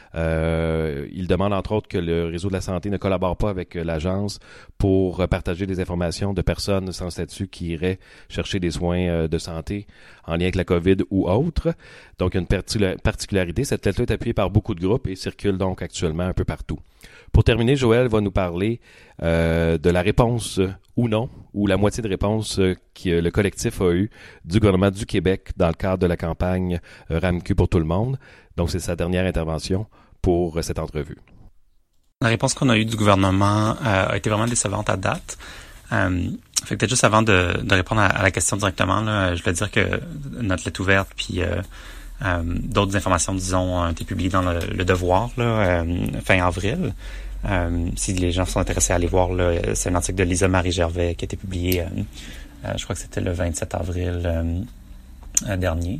Il demande, entre autres, que le réseau de la santé ne collabore pas avec l'agence pour partager des informations de personnes sans statut qui iraient chercher des soins de santé en lien avec la COVID ou autre. Donc, il y a une particularité. Cette lettre est appuyée par beaucoup de groupes et circule donc actuellement un peu partout. Pour terminer, Joël va nous parler de la réponse ou non, ou la moitié de réponse que le collectif a eue du gouvernement du Québec dans le cadre de la campagne RAMQ pour tout le monde. Donc, c'est sa dernière intervention pour cette entrevue. La réponse qu'on a eue du gouvernement a été vraiment décevante à date. Fait que peut-être juste avant de répondre à la question directement, là, je voulais dire que notre lettre ouverte puis d'autres informations, disons, ont été publiées dans le Devoir là, fin avril. Si les gens sont intéressés à aller voir, là, c'est un article de Lisa Marie Gervais qui a été publié, je crois que c'était le 27 avril dernier.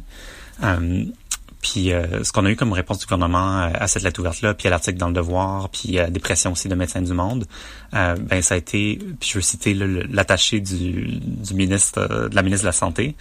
Puis ce qu'on a eu comme réponse du gouvernement à cette lettre ouverte-là, puis à l'article dans le Devoir, puis à des pressions aussi de Médecins du Monde, ça a été, puis je veux citer l'attaché du ministre, de la ministre de la Santé.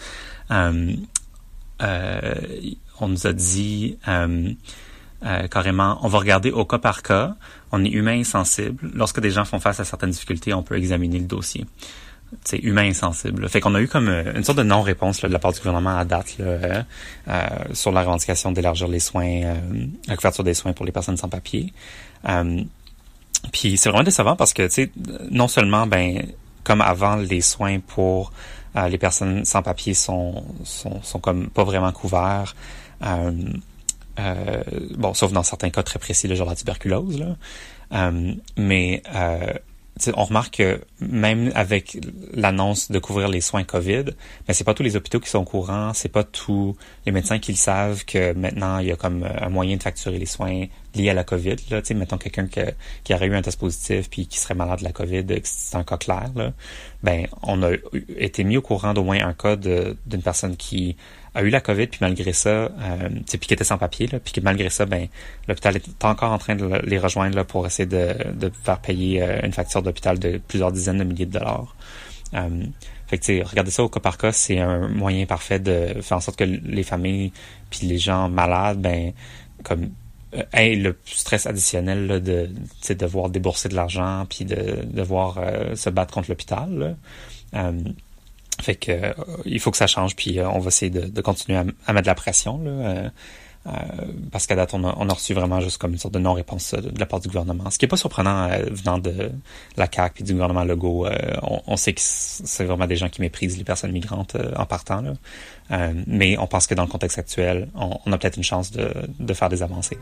On nous a dit carrément, on va regarder au cas par cas, on est humain et sensible. Lorsque des gens font face à certaines difficultés, on peut examiner le dossier. C'est humain et sensible. Fait qu'on a eu comme une sorte de non-réponse là, de la part du gouvernement à date là, sur la revendication d'élargir les soins, la couverture des soins pour les personnes sans papier. Puis c'est vraiment décevant parce que, tu sais, non seulement, comme avant, les soins pour les personnes sans papier sont comme pas vraiment couverts, sauf dans certains cas très précis, là, genre la tuberculose, là. Mais on remarque que même avec l'annonce de couvrir les soins COVID, c'est pas tous les hôpitaux qui sont au courant, c'est pas tous les médecins qui le savent que maintenant il y a comme un moyen de facturer les soins liés à la COVID, là, tu sais, mettons quelqu'un qui aurait eu un test positif puis qui serait malade de la COVID, c'est un cas clair, là, ben, on a été mis au courant d'au moins un cas d'une personne qui a eu la COVID, puis malgré ça, puis qui était sans papier, là, puis que malgré ça, ben, l'hôpital est encore en train de les rejoindre là, pour essayer de faire payer une facture d'hôpital de plusieurs dizaines de milliers de dollars. Fait que, tu sais, regarder ça au cas par cas, c'est un moyen parfait de faire en sorte que les familles puis les gens malades, ben, comme aient le stress additionnel là, de devoir débourser de l'argent puis de devoir se battre contre l'hôpital. Là. Fait que il faut que ça change, puis on va essayer de continuer à mettre de la pression là, parce qu'à date on a reçu vraiment juste comme une sorte de non-réponse de la part du gouvernement, ce qui est pas surprenant venant de la CAQ puis du gouvernement Legault. On sait que c'est vraiment des gens qui méprisent les personnes migrantes en partant là, mais on pense que dans le contexte actuel on a peut-être une chance de faire des avancées.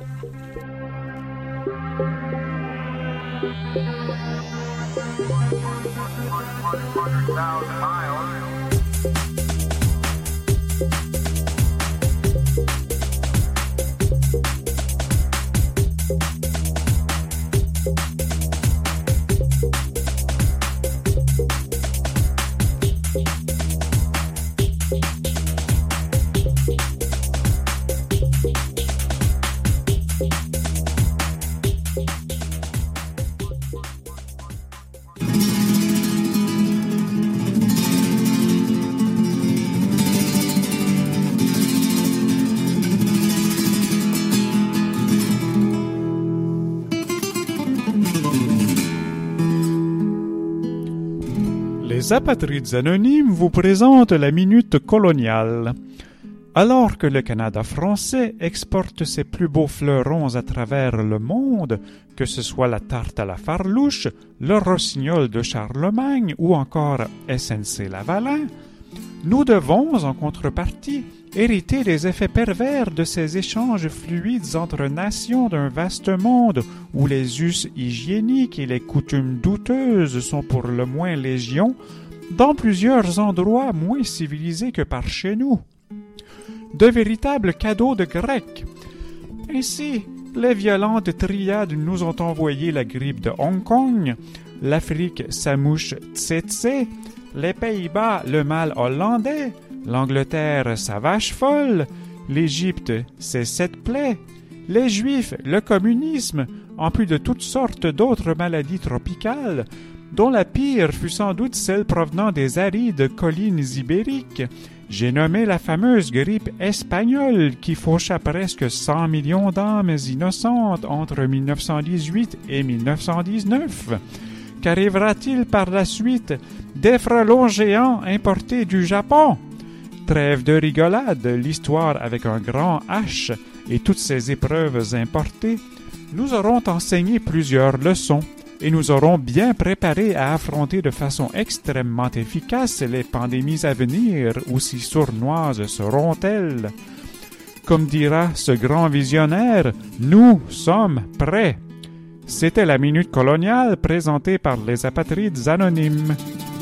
Les Apatrides Anonymes vous présentent la Minute Coloniale. Alors que le Canada français exporte ses plus beaux fleurons à travers le monde, que ce soit la tarte à la farlouche, le rossignol de Charlemagne ou encore SNC Lavalin, nous devons, en contrepartie, hériter des effets pervers de ces échanges fluides entre nations d'un vaste monde où les us hygiéniques et les coutumes douteuses sont pour le moins légion, dans plusieurs endroits moins civilisés que par chez nous. De véritables cadeaux de Grecs. Ainsi, les violentes triades nous ont envoyé la grippe de Hong Kong, l'Afrique sa mouche tsetse, les Pays-Bas le mal hollandais, l'Angleterre sa vache folle, l'Égypte ses 7 plaies, les Juifs le communisme, en plus de toutes sortes d'autres maladies tropicales, dont la pire fut sans doute celle provenant des arides collines ibériques. J'ai nommé la fameuse grippe espagnole qui faucha presque 100 millions d'âmes innocentes entre 1918 et 1919. Qu'arrivera-t-il par la suite des frelons géants importés du Japon? Trêve de rigolade, l'histoire avec un grand H et toutes ces épreuves importées nous auront enseigné plusieurs leçons et nous aurons bien préparé à affronter de façon extrêmement efficace les pandémies à venir, aussi sournoises seront-elles. Comme dira ce grand visionnaire, nous sommes prêts. C'était la Minute Coloniale présentée par les Apatrides Anonymes.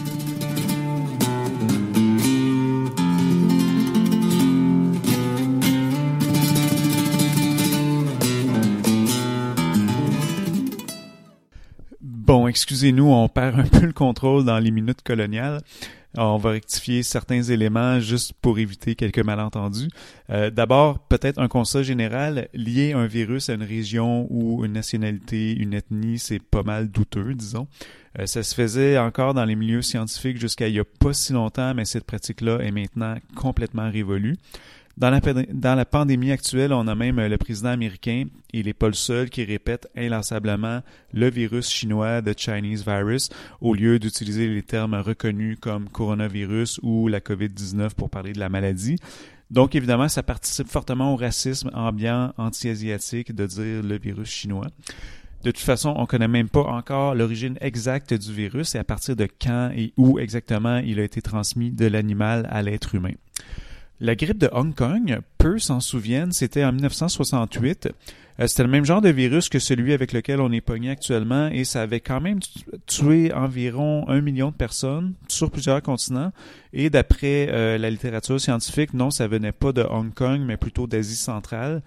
Bon, excusez-nous, on perd un peu le contrôle dans les minutes coloniales. On va rectifier certains éléments juste pour éviter quelques malentendus. D'abord, peut-être un constat général, lié un virus à une région ou une nationalité, une ethnie, c'est pas mal douteux, disons. Ça se faisait encore dans les milieux scientifiques jusqu'à il y a pas si longtemps, mais cette pratique-là est maintenant complètement révolue. Dans la pandémie actuelle, on a même le président américain, et il n'est pas le seul, qui répète inlassablement le virus chinois, the Chinese virus, au lieu d'utiliser les termes reconnus comme coronavirus ou la COVID-19 pour parler de la maladie. Donc évidemment, ça participe fortement au racisme ambiant anti-asiatique de dire le virus chinois. De toute façon, on ne connaît même pas encore l'origine exacte du virus et à partir de quand et où exactement il a été transmis de l'animal à l'être humain. La grippe de Hong Kong, peu s'en souviennent, c'était en 1968. C'était le même genre de virus que celui avec lequel on est pogné actuellement et ça avait quand même tué environ 1 million de personnes sur plusieurs continents. Et d'après la littérature scientifique, non, ça venait pas de Hong Kong, mais plutôt d'Asie centrale.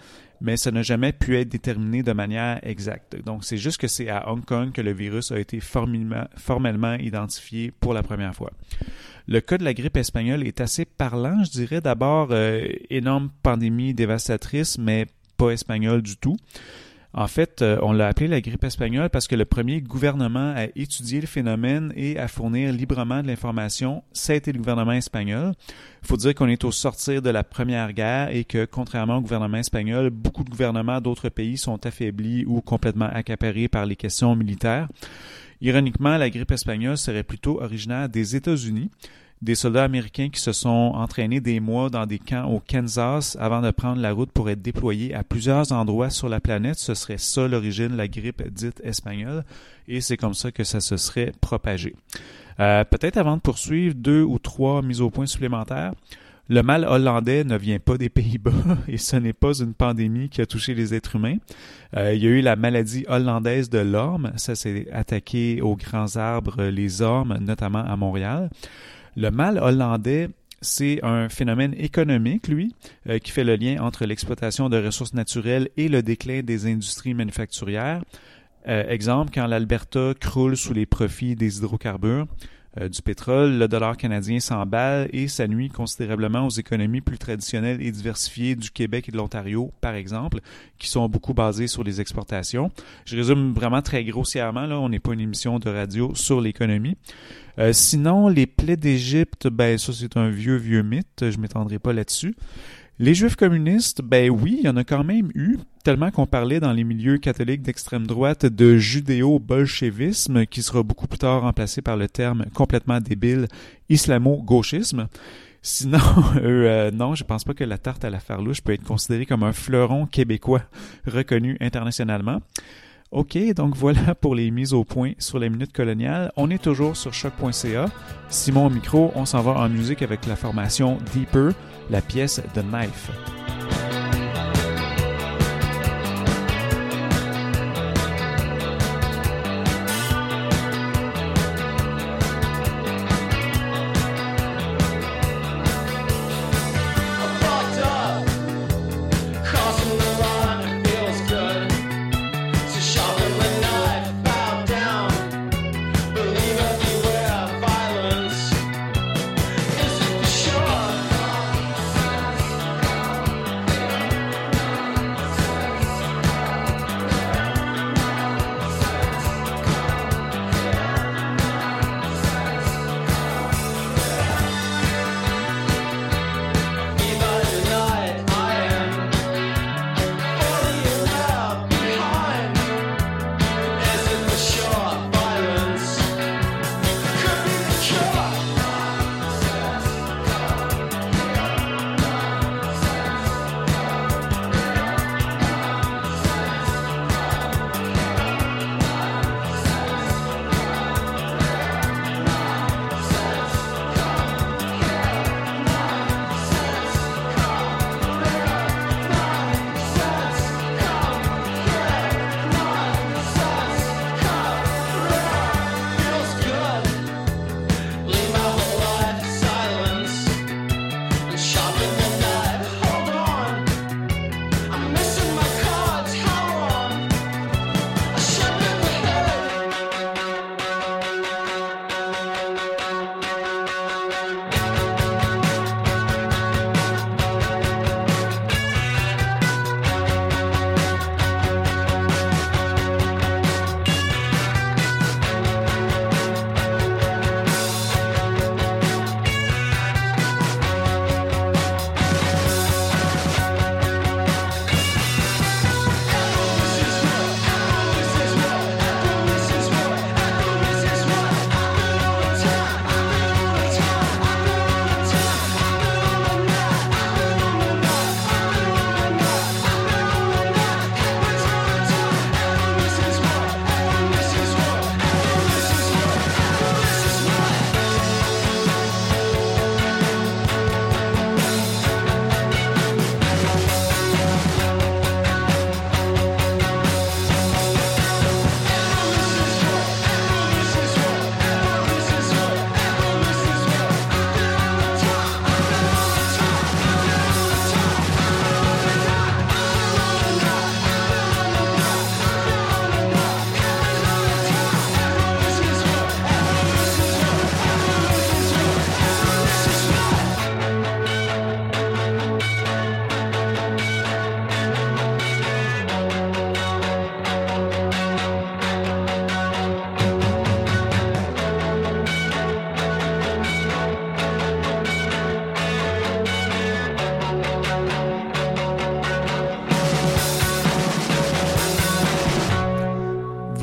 mais ça n'a jamais pu être déterminé de manière exacte. Donc, c'est juste que c'est à Hong Kong que le virus a été formellement identifié pour la première fois. Le cas de la grippe espagnole est assez parlant, je dirais. D'abord, énorme pandémie dévastatrice, mais pas espagnole du tout. En fait, on l'a appelé la grippe espagnole parce que le premier gouvernement à étudier le phénomène et à fournir librement de l'information, ça a été le gouvernement espagnol. Il faut dire qu'on est au sortir de la Première Guerre et que, contrairement au gouvernement espagnol, beaucoup de gouvernements d'autres pays sont affaiblis ou complètement accaparés par les questions militaires. Ironiquement, la grippe espagnole serait plutôt originaire des États-Unis. Des soldats américains qui se sont entraînés des mois dans des camps au Kansas avant de prendre la route pour être déployés à plusieurs endroits sur la planète. Ce serait ça l'origine de la grippe dite espagnole et c'est comme ça que ça se serait propagé. Peut-être avant de poursuivre, 2 ou 3 mises au point supplémentaires. Le mal hollandais ne vient pas des Pays-Bas et ce n'est pas une pandémie qui a touché les êtres humains. Il y a eu la maladie hollandaise de l'orme. Ça s'est attaqué aux grands arbres, les ormes, notamment à Montréal. Le mal hollandais, c'est un phénomène économique, lui, qui fait le lien entre l'exploitation de ressources naturelles et le déclin des industries manufacturières. Exemple, quand l'Alberta croule sous les profits des hydrocarbures, du pétrole, le dollar canadien s'emballe et ça nuit considérablement aux économies plus traditionnelles et diversifiées du Québec et de l'Ontario, par exemple, qui sont beaucoup basées sur les exportations. Je résume vraiment très grossièrement, là, on n'est pas une émission de radio sur l'économie. Sinon, les plaies d'Égypte, ben ça c'est un vieux mythe, je m'étendrai pas là-dessus. Les Juifs communistes, ben oui, il y en a quand même eu, tellement qu'on parlait dans les milieux catholiques d'extrême droite de judéo-bolchevisme, qui sera beaucoup plus tard remplacé par le terme complètement débile islamo-gauchisme. Sinon, non, je pense pas que la tarte à la farlouche peut être considérée comme un fleuron québécois reconnu internationalement. OK, donc voilà pour les mises au point sur la Minute coloniale. On est toujours sur choc.ca. Simon au micro, on s'en va en musique avec la formation Deeper, la pièce The Knife.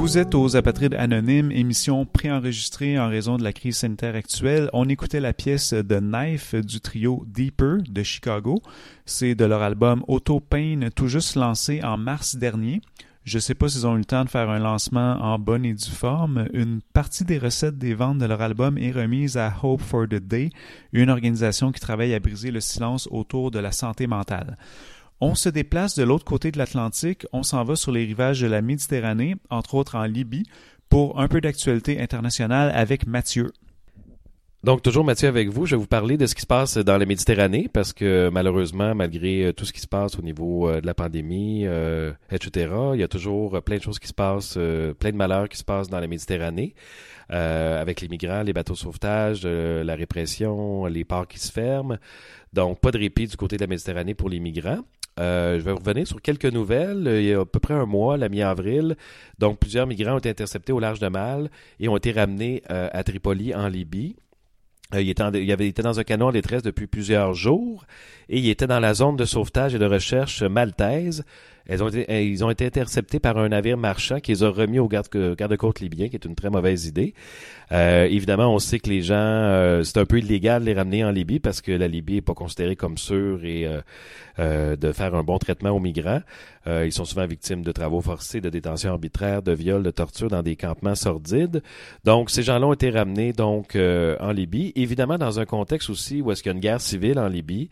Vous êtes aux Apatrides Anonymes, émission préenregistrée en raison de la crise sanitaire actuelle. On écoutait la pièce The Knife du trio Deeper de Chicago. C'est de leur album Auto Pain, tout juste lancé en mars dernier. Je ne sais pas s'ils ont eu le temps de faire un lancement en bonne et due forme. Une partie des recettes des ventes de leur album est remise à Hope for the Day, une organisation qui travaille à briser le silence autour de la santé mentale. On se déplace de l'autre côté de l'Atlantique, on s'en va sur les rivages de la Méditerranée, entre autres en Libye, pour un peu d'actualité internationale avec Mathieu. Donc, toujours Mathieu avec vous, je vais vous parler de ce qui se passe dans la Méditerranée, parce que malheureusement, malgré tout ce qui se passe au niveau de la pandémie, etc., il y a toujours plein de choses qui se passent, plein de malheurs qui se passent dans la Méditerranée, avec les migrants, les bateaux de sauvetage, la répression, les ports qui se ferment. Donc, pas de répit du côté de la Méditerranée pour les migrants. Je vais revenir sur quelques nouvelles. Il y a à peu près un mois, la mi-avril, donc plusieurs migrants ont été interceptés au large de Mal et ont été ramenés à Tripoli, en Libye. Il avait été dans un canot en détresse depuis plusieurs jours et il était dans la zone de sauvetage et de recherche maltaise. Ils ont été interceptés par un navire marchand qui les a remis au garde-côte libyen, qui est une très mauvaise idée. Évidemment, on sait que les gens, c'est un peu illégal de les ramener en Libye parce que la Libye n'est pas considérée comme sûre et de faire un bon traitement aux migrants. Ils sont souvent victimes de travaux forcés, de détention arbitraire, de viols, de torture dans des campements sordides. Donc, ces gens-là ont été ramenés en Libye. Évidemment, dans un contexte aussi où est-ce qu'il y a une guerre civile en Libye.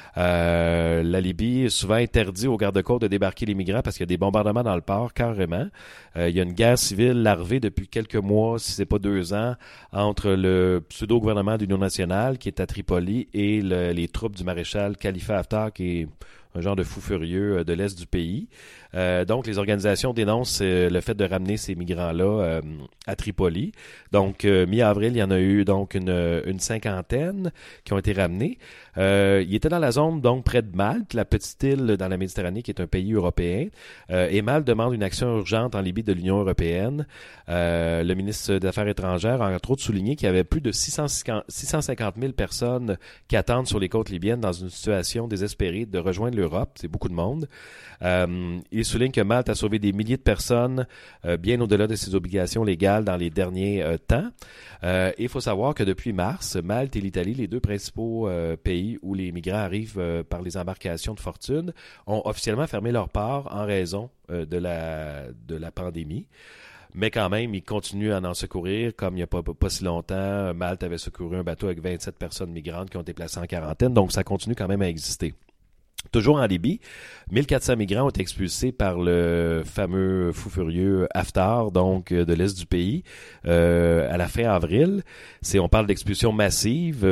La Libye souvent interdit aux gardes-côtes de débarquer les migrants parce qu'il y a des bombardements dans le port, carrément. Il y a une guerre civile larvée depuis quelques mois, si c'est pas 2 ans, entre le pseudo-gouvernement d'Union nationale qui est à Tripoli et les troupes du maréchal Khalifa Haftar qui est un genre de fou furieux de l'est du pays. Donc, les organisations dénoncent le fait de ramener ces migrants-là à Tripoli. Donc, mi-avril, il y en a eu donc une cinquantaine qui ont été ramenés. Ils étaient dans la zone, donc, près de Malte, la petite île dans la Méditerranée qui est un pays européen. Et Malte demande une action urgente en Libye de l'Union européenne. Le ministre des Affaires étrangères a entre autres souligné qu'il y avait plus de 650 000 personnes qui attendent sur les côtes libyennes dans une situation désespérée de rejoindre l'Europe. C'est beaucoup de monde. Il souligne que Malte a sauvé des milliers de personnes bien au-delà de ses obligations légales dans les derniers temps. Il faut savoir que depuis mars, Malte et l'Italie, les deux principaux pays où les migrants arrivent par les embarcations de fortune, ont officiellement fermé leurs ports en raison de la pandémie. Mais quand même, ils continuent à en secourir. Comme il n'y a pas si longtemps, Malte avait secouru un bateau avec 27 personnes migrantes qui ont été placées en quarantaine. Donc, ça continue quand même à exister. Toujours en Libye, 1400 migrants ont été expulsés par le fameux fou furieux Haftar, donc de l'est du pays, à la fin avril. On parle d'expulsion massive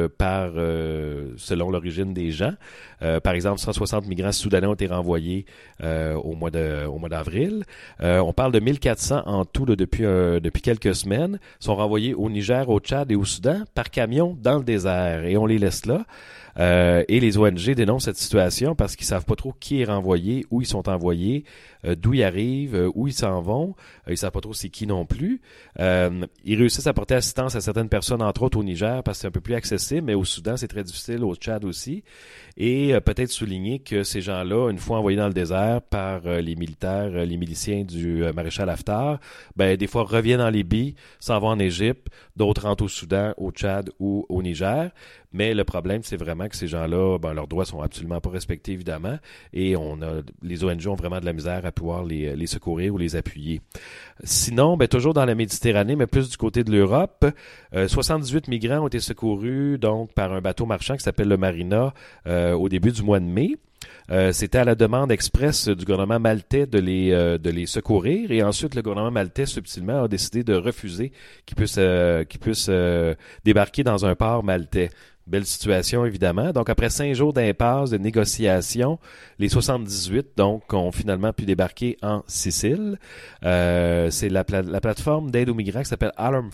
selon l'origine des gens. Par exemple, 160 migrants soudanais ont été renvoyés au mois d'avril. On parle de 1400 en tout depuis quelques semaines. Ils sont renvoyés au Niger, au Tchad et au Soudan par camion dans le désert et on les laisse là. Et les ONG dénoncent cette situation parce qu'ils savent pas trop qui est renvoyé, où ils sont envoyés, d'où ils arrivent, où ils s'en vont. Ils savent pas trop c'est qui non plus. Ils réussissent à porter assistance à certaines personnes, entre autres au Niger, parce que c'est un peu plus accessible, mais au Soudan, c'est très difficile, au Tchad aussi. Et peut-être souligner que ces gens-là, une fois envoyés dans le désert par les militaires, les miliciens du maréchal Haftar, des fois reviennent en Libye, s'en vont en Égypte, d'autres rentrent au Soudan, au Tchad ou au Niger. Mais le problème, c'est vraiment que ces gens-là, leurs droits sont absolument pas respectés, évidemment, et les ONG ont vraiment de la misère à pouvoir les secourir ou les appuyer. Sinon, toujours dans la Méditerranée, mais plus du côté de l'Europe, 78 migrants ont été secourus donc par un bateau marchand qui s'appelle le Marina au début du mois de mai. C'était à la demande express du gouvernement maltais de les secourir et ensuite le gouvernement maltais subtilement a décidé de refuser qu'ils puissent débarquer dans un port maltais. Belle situation, évidemment. Donc, après 5 jours d'impasse, de négociations, les 78, donc, ont finalement pu débarquer en Sicile. C'est la plateforme d'aide aux migrants qui s'appelle Alarm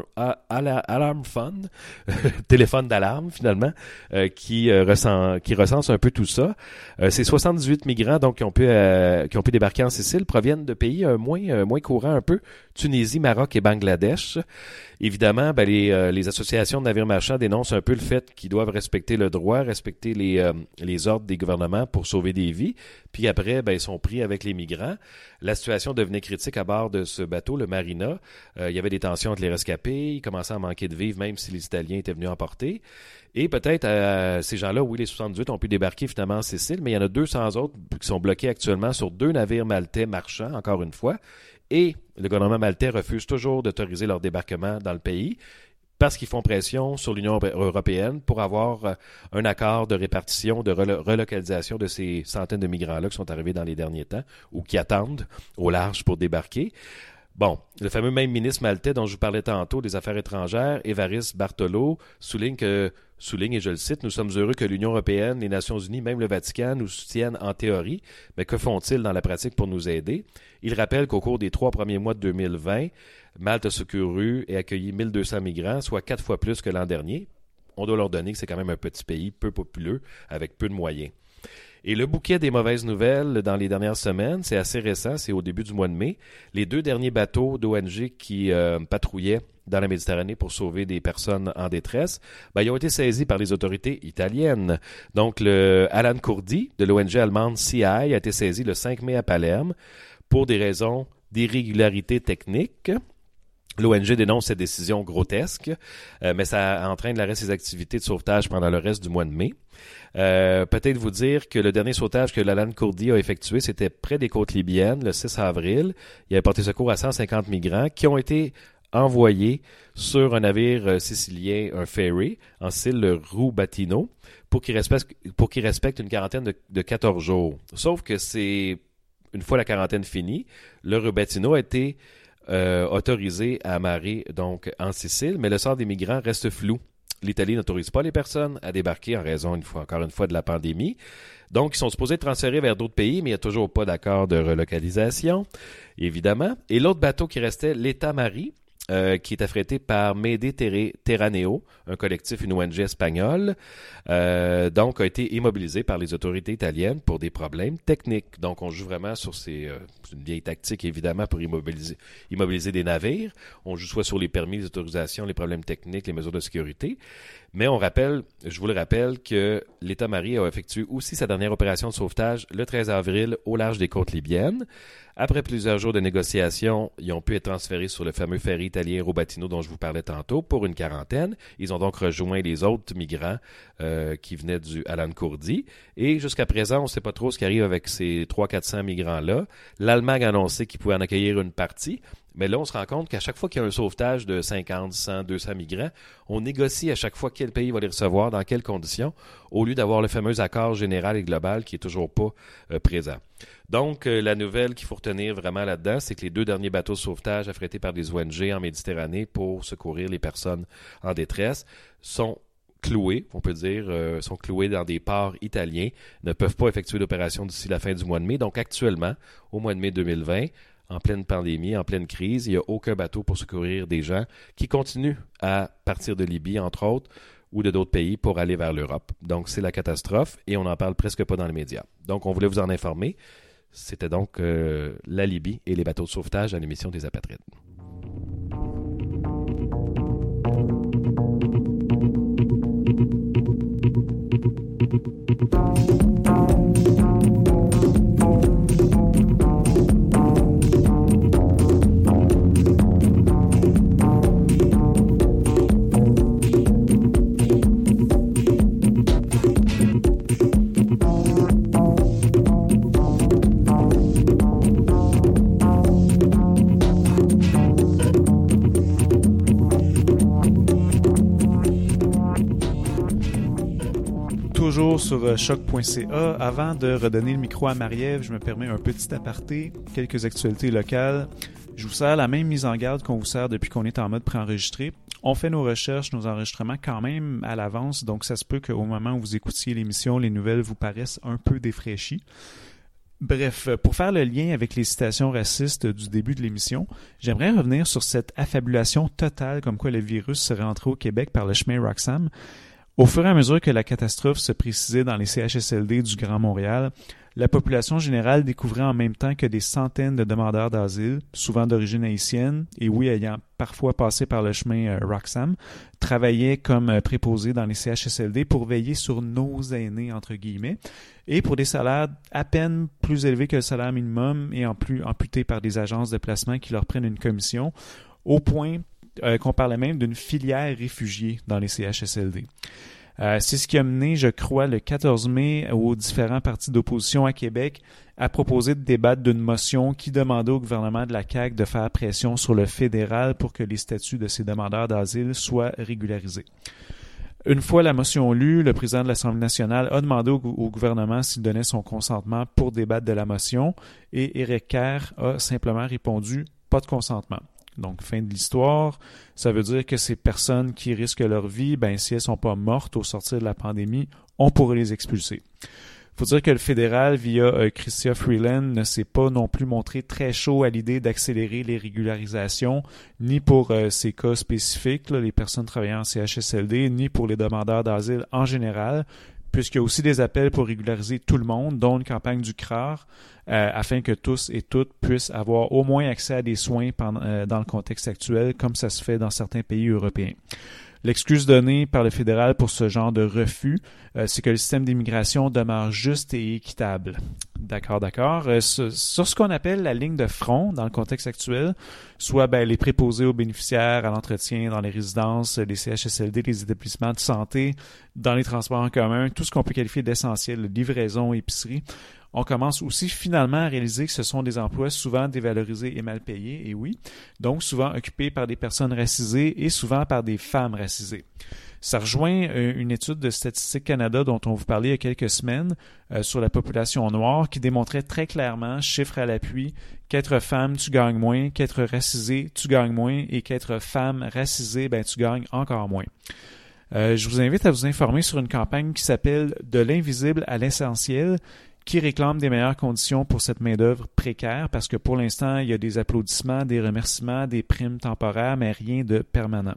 Fund, téléphone d'alarme, finalement, qui recense un peu tout ça. Ces 78 migrants, donc, qui ont pu débarquer en Sicile, proviennent de pays moins courants un peu. Tunisie, Maroc et Bangladesh. Évidemment, les associations de navires marchands dénoncent un peu le fait qu'ils doivent respecter le droit, respecter les ordres des gouvernements pour sauver des vies. Puis après, ils sont pris avec les migrants. La situation devenait critique à bord de ce bateau, le Marina. Il y avait des tensions entre les rescapés. Ils commençaient à manquer de vivres, même si les Italiens étaient venus emporter. Et peut-être ces gens-là, oui, les 78 ont pu débarquer finalement en Sicile, mais il y en a 200 autres qui sont bloqués actuellement sur 2 navires maltais marchands, encore une fois. Et le gouvernement maltais refuse toujours d'autoriser leur débarquement dans le pays parce qu'ils font pression sur l'Union européenne pour avoir un accord de répartition, de relocalisation de ces centaines de migrants-là qui sont arrivés dans les derniers temps ou qui attendent au large pour débarquer. Bon, le fameux même ministre maltais dont je vous parlais tantôt des Affaires étrangères, Évariste Bartolo, souligne, et je le cite, « Nous sommes heureux que l'Union européenne, les Nations unies, même le Vatican nous soutiennent en théorie, mais que font-ils dans la pratique pour nous aider? » Il rappelle qu'au cours des 3 premiers mois de 2020, Malte a secouru et accueilli 1200 migrants, soit 4 fois plus que l'an dernier. On doit leur donner que c'est quand même un petit pays peu populeux, avec peu de moyens. Et le bouquet des mauvaises nouvelles dans les dernières semaines, c'est assez récent, c'est au début du mois de mai. Les 2 derniers bateaux d'ONG qui patrouillaient dans la Méditerranée pour sauver des personnes en détresse, ils ont été saisis par les autorités italiennes. Donc, le Alan Kurdi de l'ONG allemande CI a été saisi le 5 mai à Palerme pour des raisons d'irrégularité technique. L'ONG dénonce cette décision grotesque, mais ça entraîne l'arrêt de ses activités de sauvetage pendant le reste du mois de mai. Peut-être vous dire que le dernier sauvetage que l'Alan Kurdi a effectué, c'était près des côtes libyennes, le 6 avril. Il avait porté secours à 150 migrants qui ont été envoyés sur un navire sicilien, un ferry, en style le Rubattino, pour qu'il respecte une quarantaine de 14 jours. Sauf que c'est, une fois la quarantaine finie, le Rubattino a été autorisé à amarrer donc en Sicile, mais le sort des migrants reste flou. L'Italie n'autorise pas les personnes à débarquer en raison, encore une fois, de la pandémie. Donc, ils sont supposés être transférés vers d'autres pays, mais il n'y a toujours pas d'accord de relocalisation, évidemment. Et l'autre bateau qui restait, l'État Marie, qui est affrété par Mediterraneo, un collectif, une ONG espagnole, donc a été immobilisé par les autorités italiennes pour des problèmes techniques. Donc, on joue vraiment sur c'est une vieille tactique, évidemment, pour immobiliser des navires. On joue soit sur les permis, les autorisations, les problèmes techniques, les mesures de sécurité. Mais je vous le rappelle, que l'État Marie a effectué aussi sa dernière opération de sauvetage le 13 avril au large des côtes libyennes. Après plusieurs jours de négociations, ils ont pu être transférés sur le fameux ferry italien Rubattino dont je vous parlais tantôt pour une quarantaine. Ils ont donc rejoint les autres migrants qui venaient du Alan Kurdi. Et jusqu'à présent, on ne sait pas trop ce qui arrive avec ces 300-400 migrants-là. L'Allemagne a annoncé qu'ils pouvaient en accueillir une partie. Mais là, on se rend compte qu'à chaque fois qu'il y a un sauvetage de 50, 100, 200 migrants, on négocie à chaque fois quel pays va les recevoir, dans quelles conditions, au lieu d'avoir le fameux accord général et global qui est toujours pas présent. Donc, la nouvelle qu'il faut retenir vraiment là-dedans, c'est que les 2 derniers bateaux de sauvetage affrétés par des ONG en Méditerranée pour secourir les personnes en détresse sont cloués, on peut dire, sont cloués dans des ports italiens, ne peuvent pas effectuer d'opération d'ici la fin du mois de mai. Donc, actuellement, au mois de mai 2020, en pleine pandémie, en pleine crise, il n'y a aucun bateau pour secourir des gens qui continuent à partir de Libye, entre autres, ou de d'autres pays pour aller vers l'Europe. Donc, c'est la catastrophe et on n'en parle presque pas dans les médias. Donc, on voulait vous en informer. C'était donc la Libye et les bateaux de sauvetage à l'émission des Apatrides. Toujours sur choc.ca. Avant de redonner le micro à Marie-Ève, je me permets un petit aparté, quelques actualités locales. Je vous sers la même mise en garde qu'on vous sert depuis qu'on est en mode préenregistré. On fait nos recherches, nos enregistrements quand même à l'avance, donc ça se peut qu'au moment où vous écoutiez l'émission, les nouvelles vous paraissent un peu défraîchies. Bref, pour faire le lien avec les citations racistes du début de l'émission, j'aimerais revenir sur cette affabulation totale comme quoi le virus serait entré au Québec par le chemin Roxham. Au fur et à mesure que la catastrophe se précisait dans les CHSLD du Grand Montréal, la population générale découvrait en même temps que des centaines de demandeurs d'asile, souvent d'origine haïtienne, et oui, ayant parfois passé par le chemin Roxham, travaillaient comme préposés dans les CHSLD pour veiller sur nos aînés, entre guillemets, et pour des salaires à peine plus élevés que le salaire minimum et en plus amputés par des agences de placement qui leur prennent une commission, au point qu'on parlait même d'une filière réfugiée dans les CHSLD. C'est ce qui a mené, je crois, le 14 mai aux différents partis d'opposition à Québec à proposer de débattre d'une motion qui demandait au gouvernement de la CAQ de faire pression sur le fédéral pour que les statuts de ces demandeurs d'asile soient régularisés. Une fois la motion lue, le président de l'Assemblée nationale a demandé au gouvernement s'il donnait son consentement pour débattre de la motion et Éric Kerr a simplement répondu « pas de consentement ». Donc, fin de l'histoire, ça veut dire que ces personnes qui risquent leur vie, si elles sont pas mortes au sortir de la pandémie, on pourrait les expulser. Faut dire que le fédéral, via Chrystia Freeland, ne s'est pas non plus montré très chaud à l'idée d'accélérer les régularisations, ni pour ces cas spécifiques, là, les personnes travaillant en CHSLD, ni pour les demandeurs d'asile en général, puisqu'il y a aussi des appels pour régulariser tout le monde, dont une campagne du CRAR, afin que tous et toutes puissent avoir au moins accès à des soins dans le contexte actuel, comme ça se fait dans certains pays européens. L'excuse donnée par le fédéral pour ce genre de refus, c'est que le système d'immigration demeure juste et équitable. D'accord. Sur ce qu'on appelle la ligne de front dans le contexte actuel, soit les préposés aux bénéficiaires, à l'entretien dans les résidences, les CHSLD, les établissements de santé, dans les transports en commun, tout ce qu'on peut qualifier d'essentiel, livraison, épicerie, on commence aussi finalement à réaliser que ce sont des emplois souvent dévalorisés et mal payés, et oui, donc souvent occupés par des personnes racisées et souvent par des femmes racisées. Ça rejoint une étude de Statistique Canada dont on vous parlait il y a quelques semaines sur la population noire qui démontrait très clairement, chiffre à l'appui, qu'être femme, tu gagnes moins, qu'être racisé, tu gagnes moins, et qu'être femme racisée, tu gagnes encore moins. Je vous invite à vous informer sur une campagne qui s'appelle « De l'invisible à l'essentiel », qui réclame des meilleures conditions pour cette main-d'œuvre précaire, parce que pour l'instant, il y a des applaudissements, des remerciements, des primes temporaires, mais rien de permanent.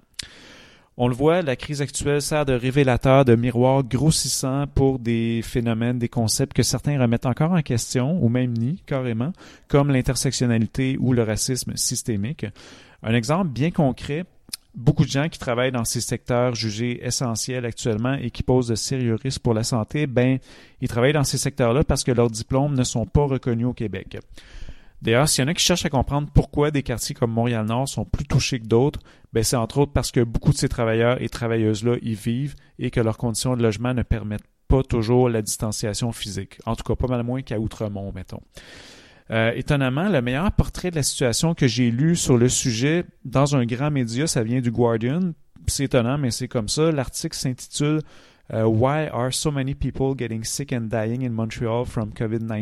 On le voit, la crise actuelle sert de révélateur, de miroir grossissant pour des phénomènes, des concepts que certains remettent encore en question, ou même nient carrément, comme l'intersectionnalité ou le racisme systémique. Un exemple bien concret, beaucoup de gens qui travaillent dans ces secteurs jugés essentiels actuellement et qui posent de sérieux risques pour la santé, ils travaillent dans ces secteurs-là parce que leurs diplômes ne sont pas reconnus au Québec. D'ailleurs, s'il y en a qui cherchent à comprendre pourquoi des quartiers comme Montréal-Nord sont plus touchés que d'autres, c'est entre autres parce que beaucoup de ces travailleurs et travailleuses-là y vivent et que leurs conditions de logement ne permettent pas toujours la distanciation physique. En tout cas, pas mal moins qu'à Outremont, mettons. Étonnamment, le meilleur portrait de la situation que j'ai lu sur le sujet dans un grand média, ça vient du Guardian. C'est étonnant, mais c'est comme ça. L'article s'intitule « Why are so many people getting sick and dying in Montreal from COVID-19 ?»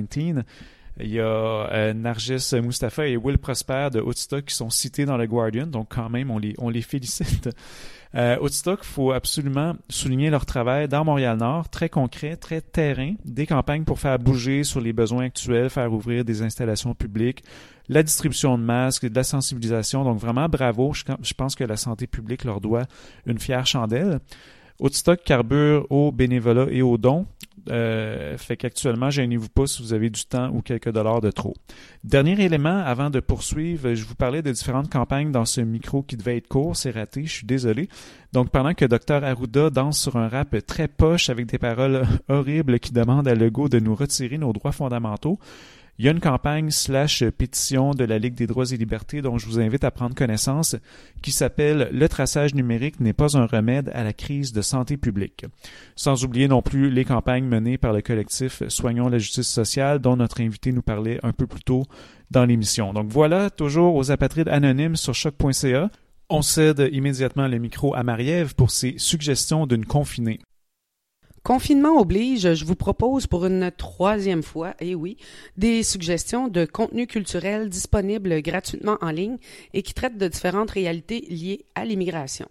Il y a Nargis Mustafa et Will Prosper de Woodstock qui sont cités dans le Guardian, donc quand même, on les félicite. Woodstock, il faut absolument souligner leur travail dans Montréal-Nord, très concret, très terrain, des campagnes pour faire bouger sur les besoins actuels, faire ouvrir des installations publiques, la distribution de masques, de la sensibilisation, donc vraiment bravo, je pense que la santé publique leur doit une fière chandelle. Woodstock carbure au bénévolat et aux dons. Fait qu'actuellement, gênez-vous pas si vous avez du temps ou quelques dollars de trop. Dernier élément, avant de poursuivre, je vous parlais de différentes campagnes dans ce micro qui devait être court, c'est raté, je suis désolé. Donc pendant que Dr Arruda danse sur un rap très poche avec des paroles horribles qui demandent à Legault de nous retirer nos droits fondamentaux, il y a une campagne / pétition de la Ligue des droits et libertés dont je vous invite à prendre connaissance qui s'appelle « Le traçage numérique n'est pas un remède à la crise de santé publique ». Sans oublier non plus les campagnes menées par le collectif Soignons la justice sociale dont notre invité nous parlait un peu plus tôt dans l'émission. Donc voilà, toujours aux apatrides anonymes sur choc.ca. On cède immédiatement le micro à Marie-Ève pour ses suggestions d'une confinée. Confinement oblige, je vous propose pour une 3e fois, des suggestions de contenu culturel disponibles gratuitement en ligne et qui traitent de différentes réalités liées à l'immigration.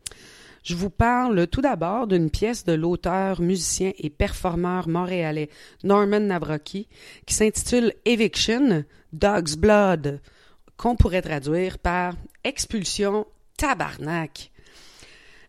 Je vous parle tout d'abord d'une pièce de l'auteur, musicien et performeur montréalais Norman Navrocki qui s'intitule Eviction, Dog's Blood, qu'on pourrait traduire par Expulsion, tabarnak.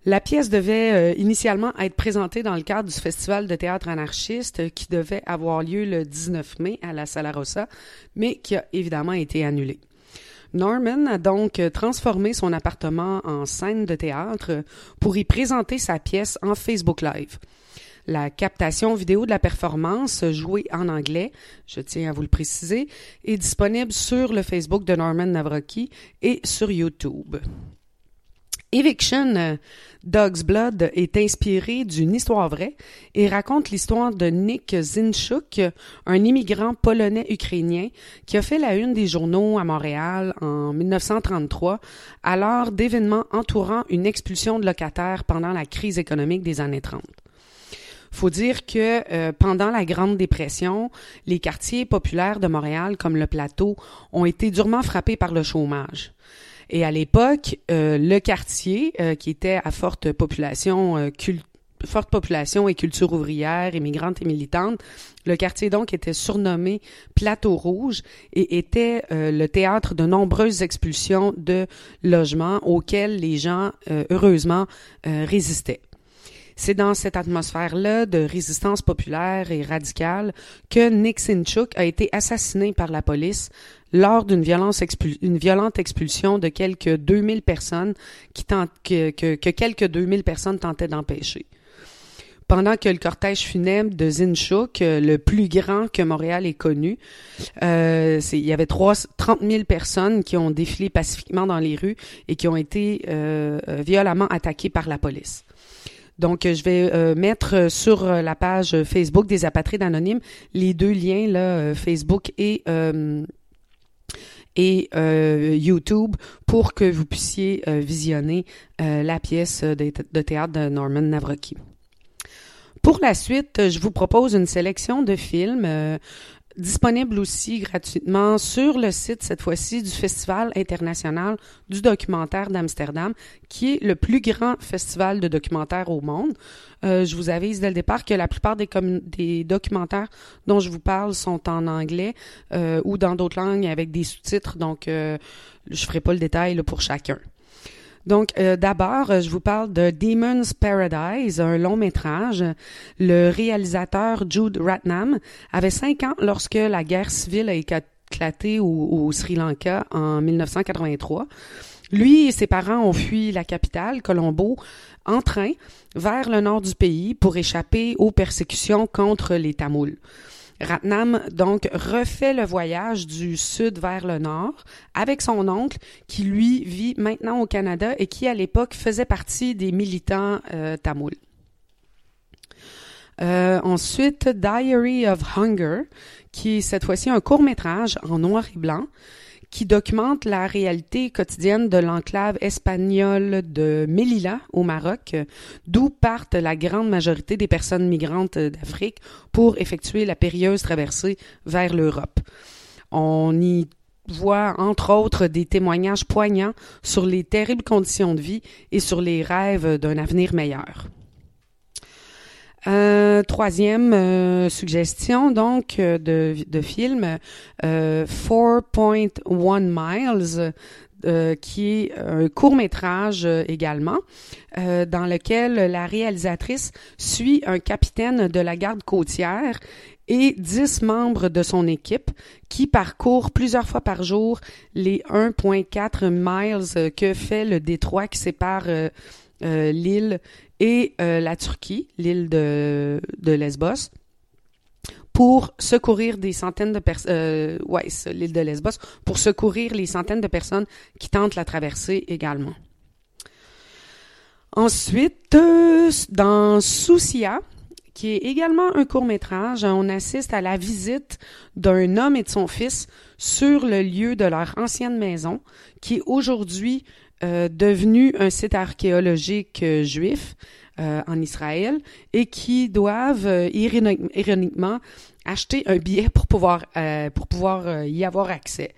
La pièce devait initialement être présentée dans le cadre du Festival de théâtre anarchiste qui devait avoir lieu le 19 mai à la Sala Rossa, mais qui a évidemment été annulée. Norman a donc transformé son appartement en scène de théâtre pour y présenter sa pièce en Facebook Live. La captation vidéo de la performance, jouée en anglais, je tiens à vous le préciser, est disponible sur le Facebook de Norman Nawrocki et sur YouTube. Eviction, Dog's Blood est inspiré d'une histoire vraie et raconte l'histoire de Nick Zinchuk, un immigrant polonais-ukrainien qui a fait la une des journaux à Montréal en 1933 à l'heure d'événements entourant une expulsion de locataires pendant la crise économique des années 30. Faut dire que pendant la Grande Dépression, les quartiers populaires de Montréal, comme le Plateau, ont été durement frappés par le chômage. Et à l'époque, le quartier, qui était à forte population et culture ouvrière, immigrante et militante, le quartier donc était surnommé Plateau Rouge et était le théâtre de nombreuses expulsions de logements auxquels les gens, heureusement, résistaient. C'est dans cette atmosphère-là de résistance populaire et radicale que Nick Zinchuk a été assassiné par la police lors d'une violente expulsion de quelques 2000 personnes que quelques 2000 personnes tentaient d'empêcher. Pendant que le cortège funèbre de Zinchuk, le plus grand que Montréal ait connu, il y avait 30 000 personnes qui ont défilé pacifiquement dans les rues et qui ont été violemment attaquées par la police. Donc, je vais mettre sur la page Facebook des Apatrides Anonymes les deux liens, là, Facebook et YouTube, pour que vous puissiez visionner la pièce de théâtre de Norman Nawrocki. Pour la suite, je vous propose une sélection de films disponibles aussi gratuitement sur le site, cette fois-ci, du Festival international du documentaire d'Amsterdam, qui est le plus grand festival de documentaires au monde. Je vous avise dès le départ que la plupart des documentaires dont je vous parle sont en anglais ou dans d'autres langues avec des sous-titres, donc je ferai pas le détail là, pour chacun. Donc, d'abord, je vous parle de Demon's Paradise, un long métrage. Le réalisateur Jude Ratnam avait 5 ans lorsque la guerre civile a éclaté au Sri Lanka en 1983. Lui et ses parents ont fui la capitale, Colombo, en train vers le nord du pays pour échapper aux persécutions contre les Tamouls. Ratnam, donc, refait le voyage du sud vers le nord avec son oncle qui, lui, vit maintenant au Canada et qui, à l'époque, faisait partie des militants tamouls. Ensuite, Diary of Hunger, qui est cette fois-ci un court-métrage en noir et blanc qui documente la réalité quotidienne de l'enclave espagnole de Melilla, au Maroc, d'où partent la grande majorité des personnes migrantes d'Afrique pour effectuer la périlleuse traversée vers l'Europe. On y voit, entre autres, des témoignages poignants sur les terribles conditions de vie et sur les rêves d'un avenir meilleur. Troisième suggestion donc de film, 4.1 Miles, qui est un court-métrage également, dans lequel la réalisatrice suit un capitaine de la garde côtière et 10 membres de son équipe qui parcourent plusieurs fois par jour les 1.4 miles que fait le détroit qui sépare l'île et la Turquie, l'île de Lesbos, pour secourir des centaines de personnes, l'île de Lesbos, pour secourir les centaines de personnes qui tentent la traversée également. Ensuite, dans Soucia, qui est également un court-métrage, on assiste à la visite d'un homme et de son fils sur le lieu de leur ancienne maison, qui est aujourd'hui devenu un site archéologique juif en Israël et qui doivent ironiquement acheter un billet pour pouvoir y avoir accès.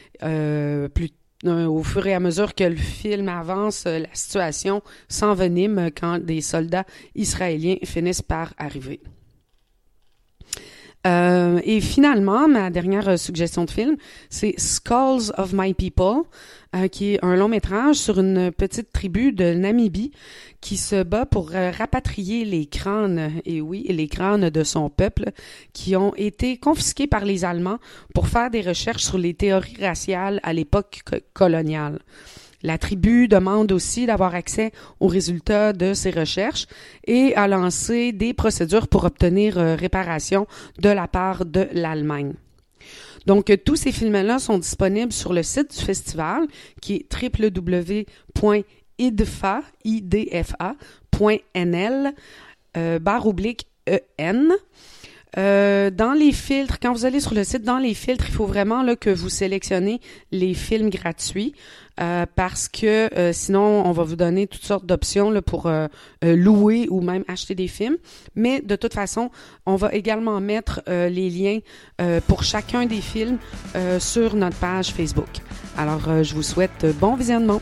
Au fur et à mesure que le film avance, la situation s'envenime quand des soldats israéliens finissent par arriver. Et finalement, ma dernière suggestion de film, c'est Skulls of My People, qui est un long métrage sur une petite tribu de Namibie qui se bat pour rapatrier les crânes, et oui, les crânes de son peuple, qui ont été confisqués par les Allemands pour faire des recherches sur les théories raciales à l'époque coloniale. La tribu demande aussi d'avoir accès aux résultats de ces recherches et a lancé des procédures pour obtenir réparation de la part de l'Allemagne. Donc, tous ces films-là sont disponibles sur le site du festival qui est www.idfa.nl/EN. Dans les filtres, quand vous allez sur le site, dans les filtres, il faut vraiment là que vous sélectionnez les films gratuits parce que sinon, on va vous donner toutes sortes d'options là, pour louer ou même acheter des films. Mais de toute façon, on va également mettre les liens pour chacun des films sur notre page Facebook. Alors, je vous souhaite bon visionnement.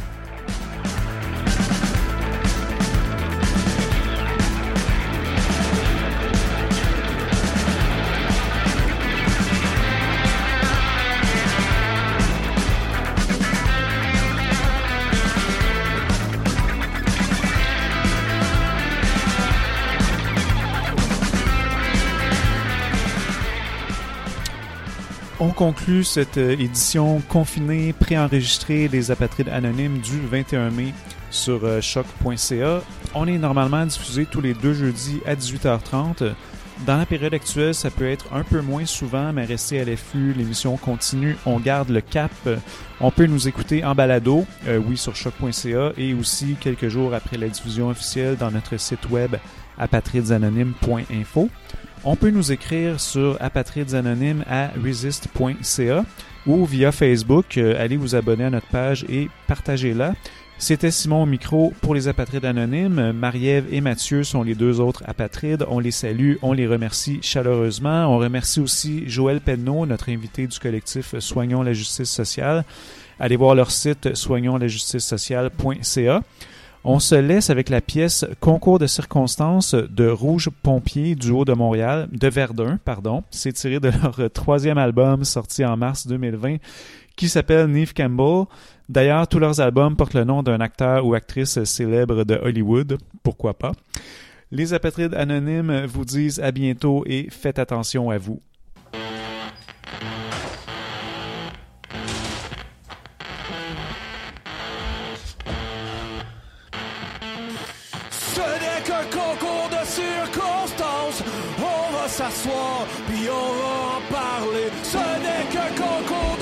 On conclut cette édition confinée, préenregistrée des Apatrides Anonymes du 21 mai sur choc.ca. On est normalement diffusé tous les 2 jeudis à 18h30. Dans la période actuelle, ça peut être un peu moins souvent, mais restez à l'affût, l'émission continue, on garde le cap. On peut nous écouter en balado, oui, sur choc.ca, et aussi quelques jours après la diffusion officielle dans notre site web apatridsanonymes.info. On peut nous écrire sur apatridsanonymes à resist.ca ou via Facebook. Allez vous abonner à notre page et partagez-la. C'était Simon au micro pour les Apatrides Anonymes. Marie-Ève et Mathieu sont les 2 autres apatrides. On les salue, on les remercie chaleureusement. On remercie aussi Joël Penneau, notre invité du collectif Soignons la justice sociale. Allez voir leur site soignonslajusticesociale.ca. On se laisse avec la pièce Concours de circonstances de Rouge Pompier, duo de Montréal, de Verdun, pardon. C'est tiré de leur 3e album sorti en mars 2020 qui s'appelle Neve Campbell. D'ailleurs, tous leurs albums portent le nom d'un acteur ou actrice célèbre de Hollywood. Pourquoi pas? Les Apatrides Anonymes vous disent à bientôt et faites attention à vous. S'asseoir, puis on va en parler. Ce n'est qu'un concours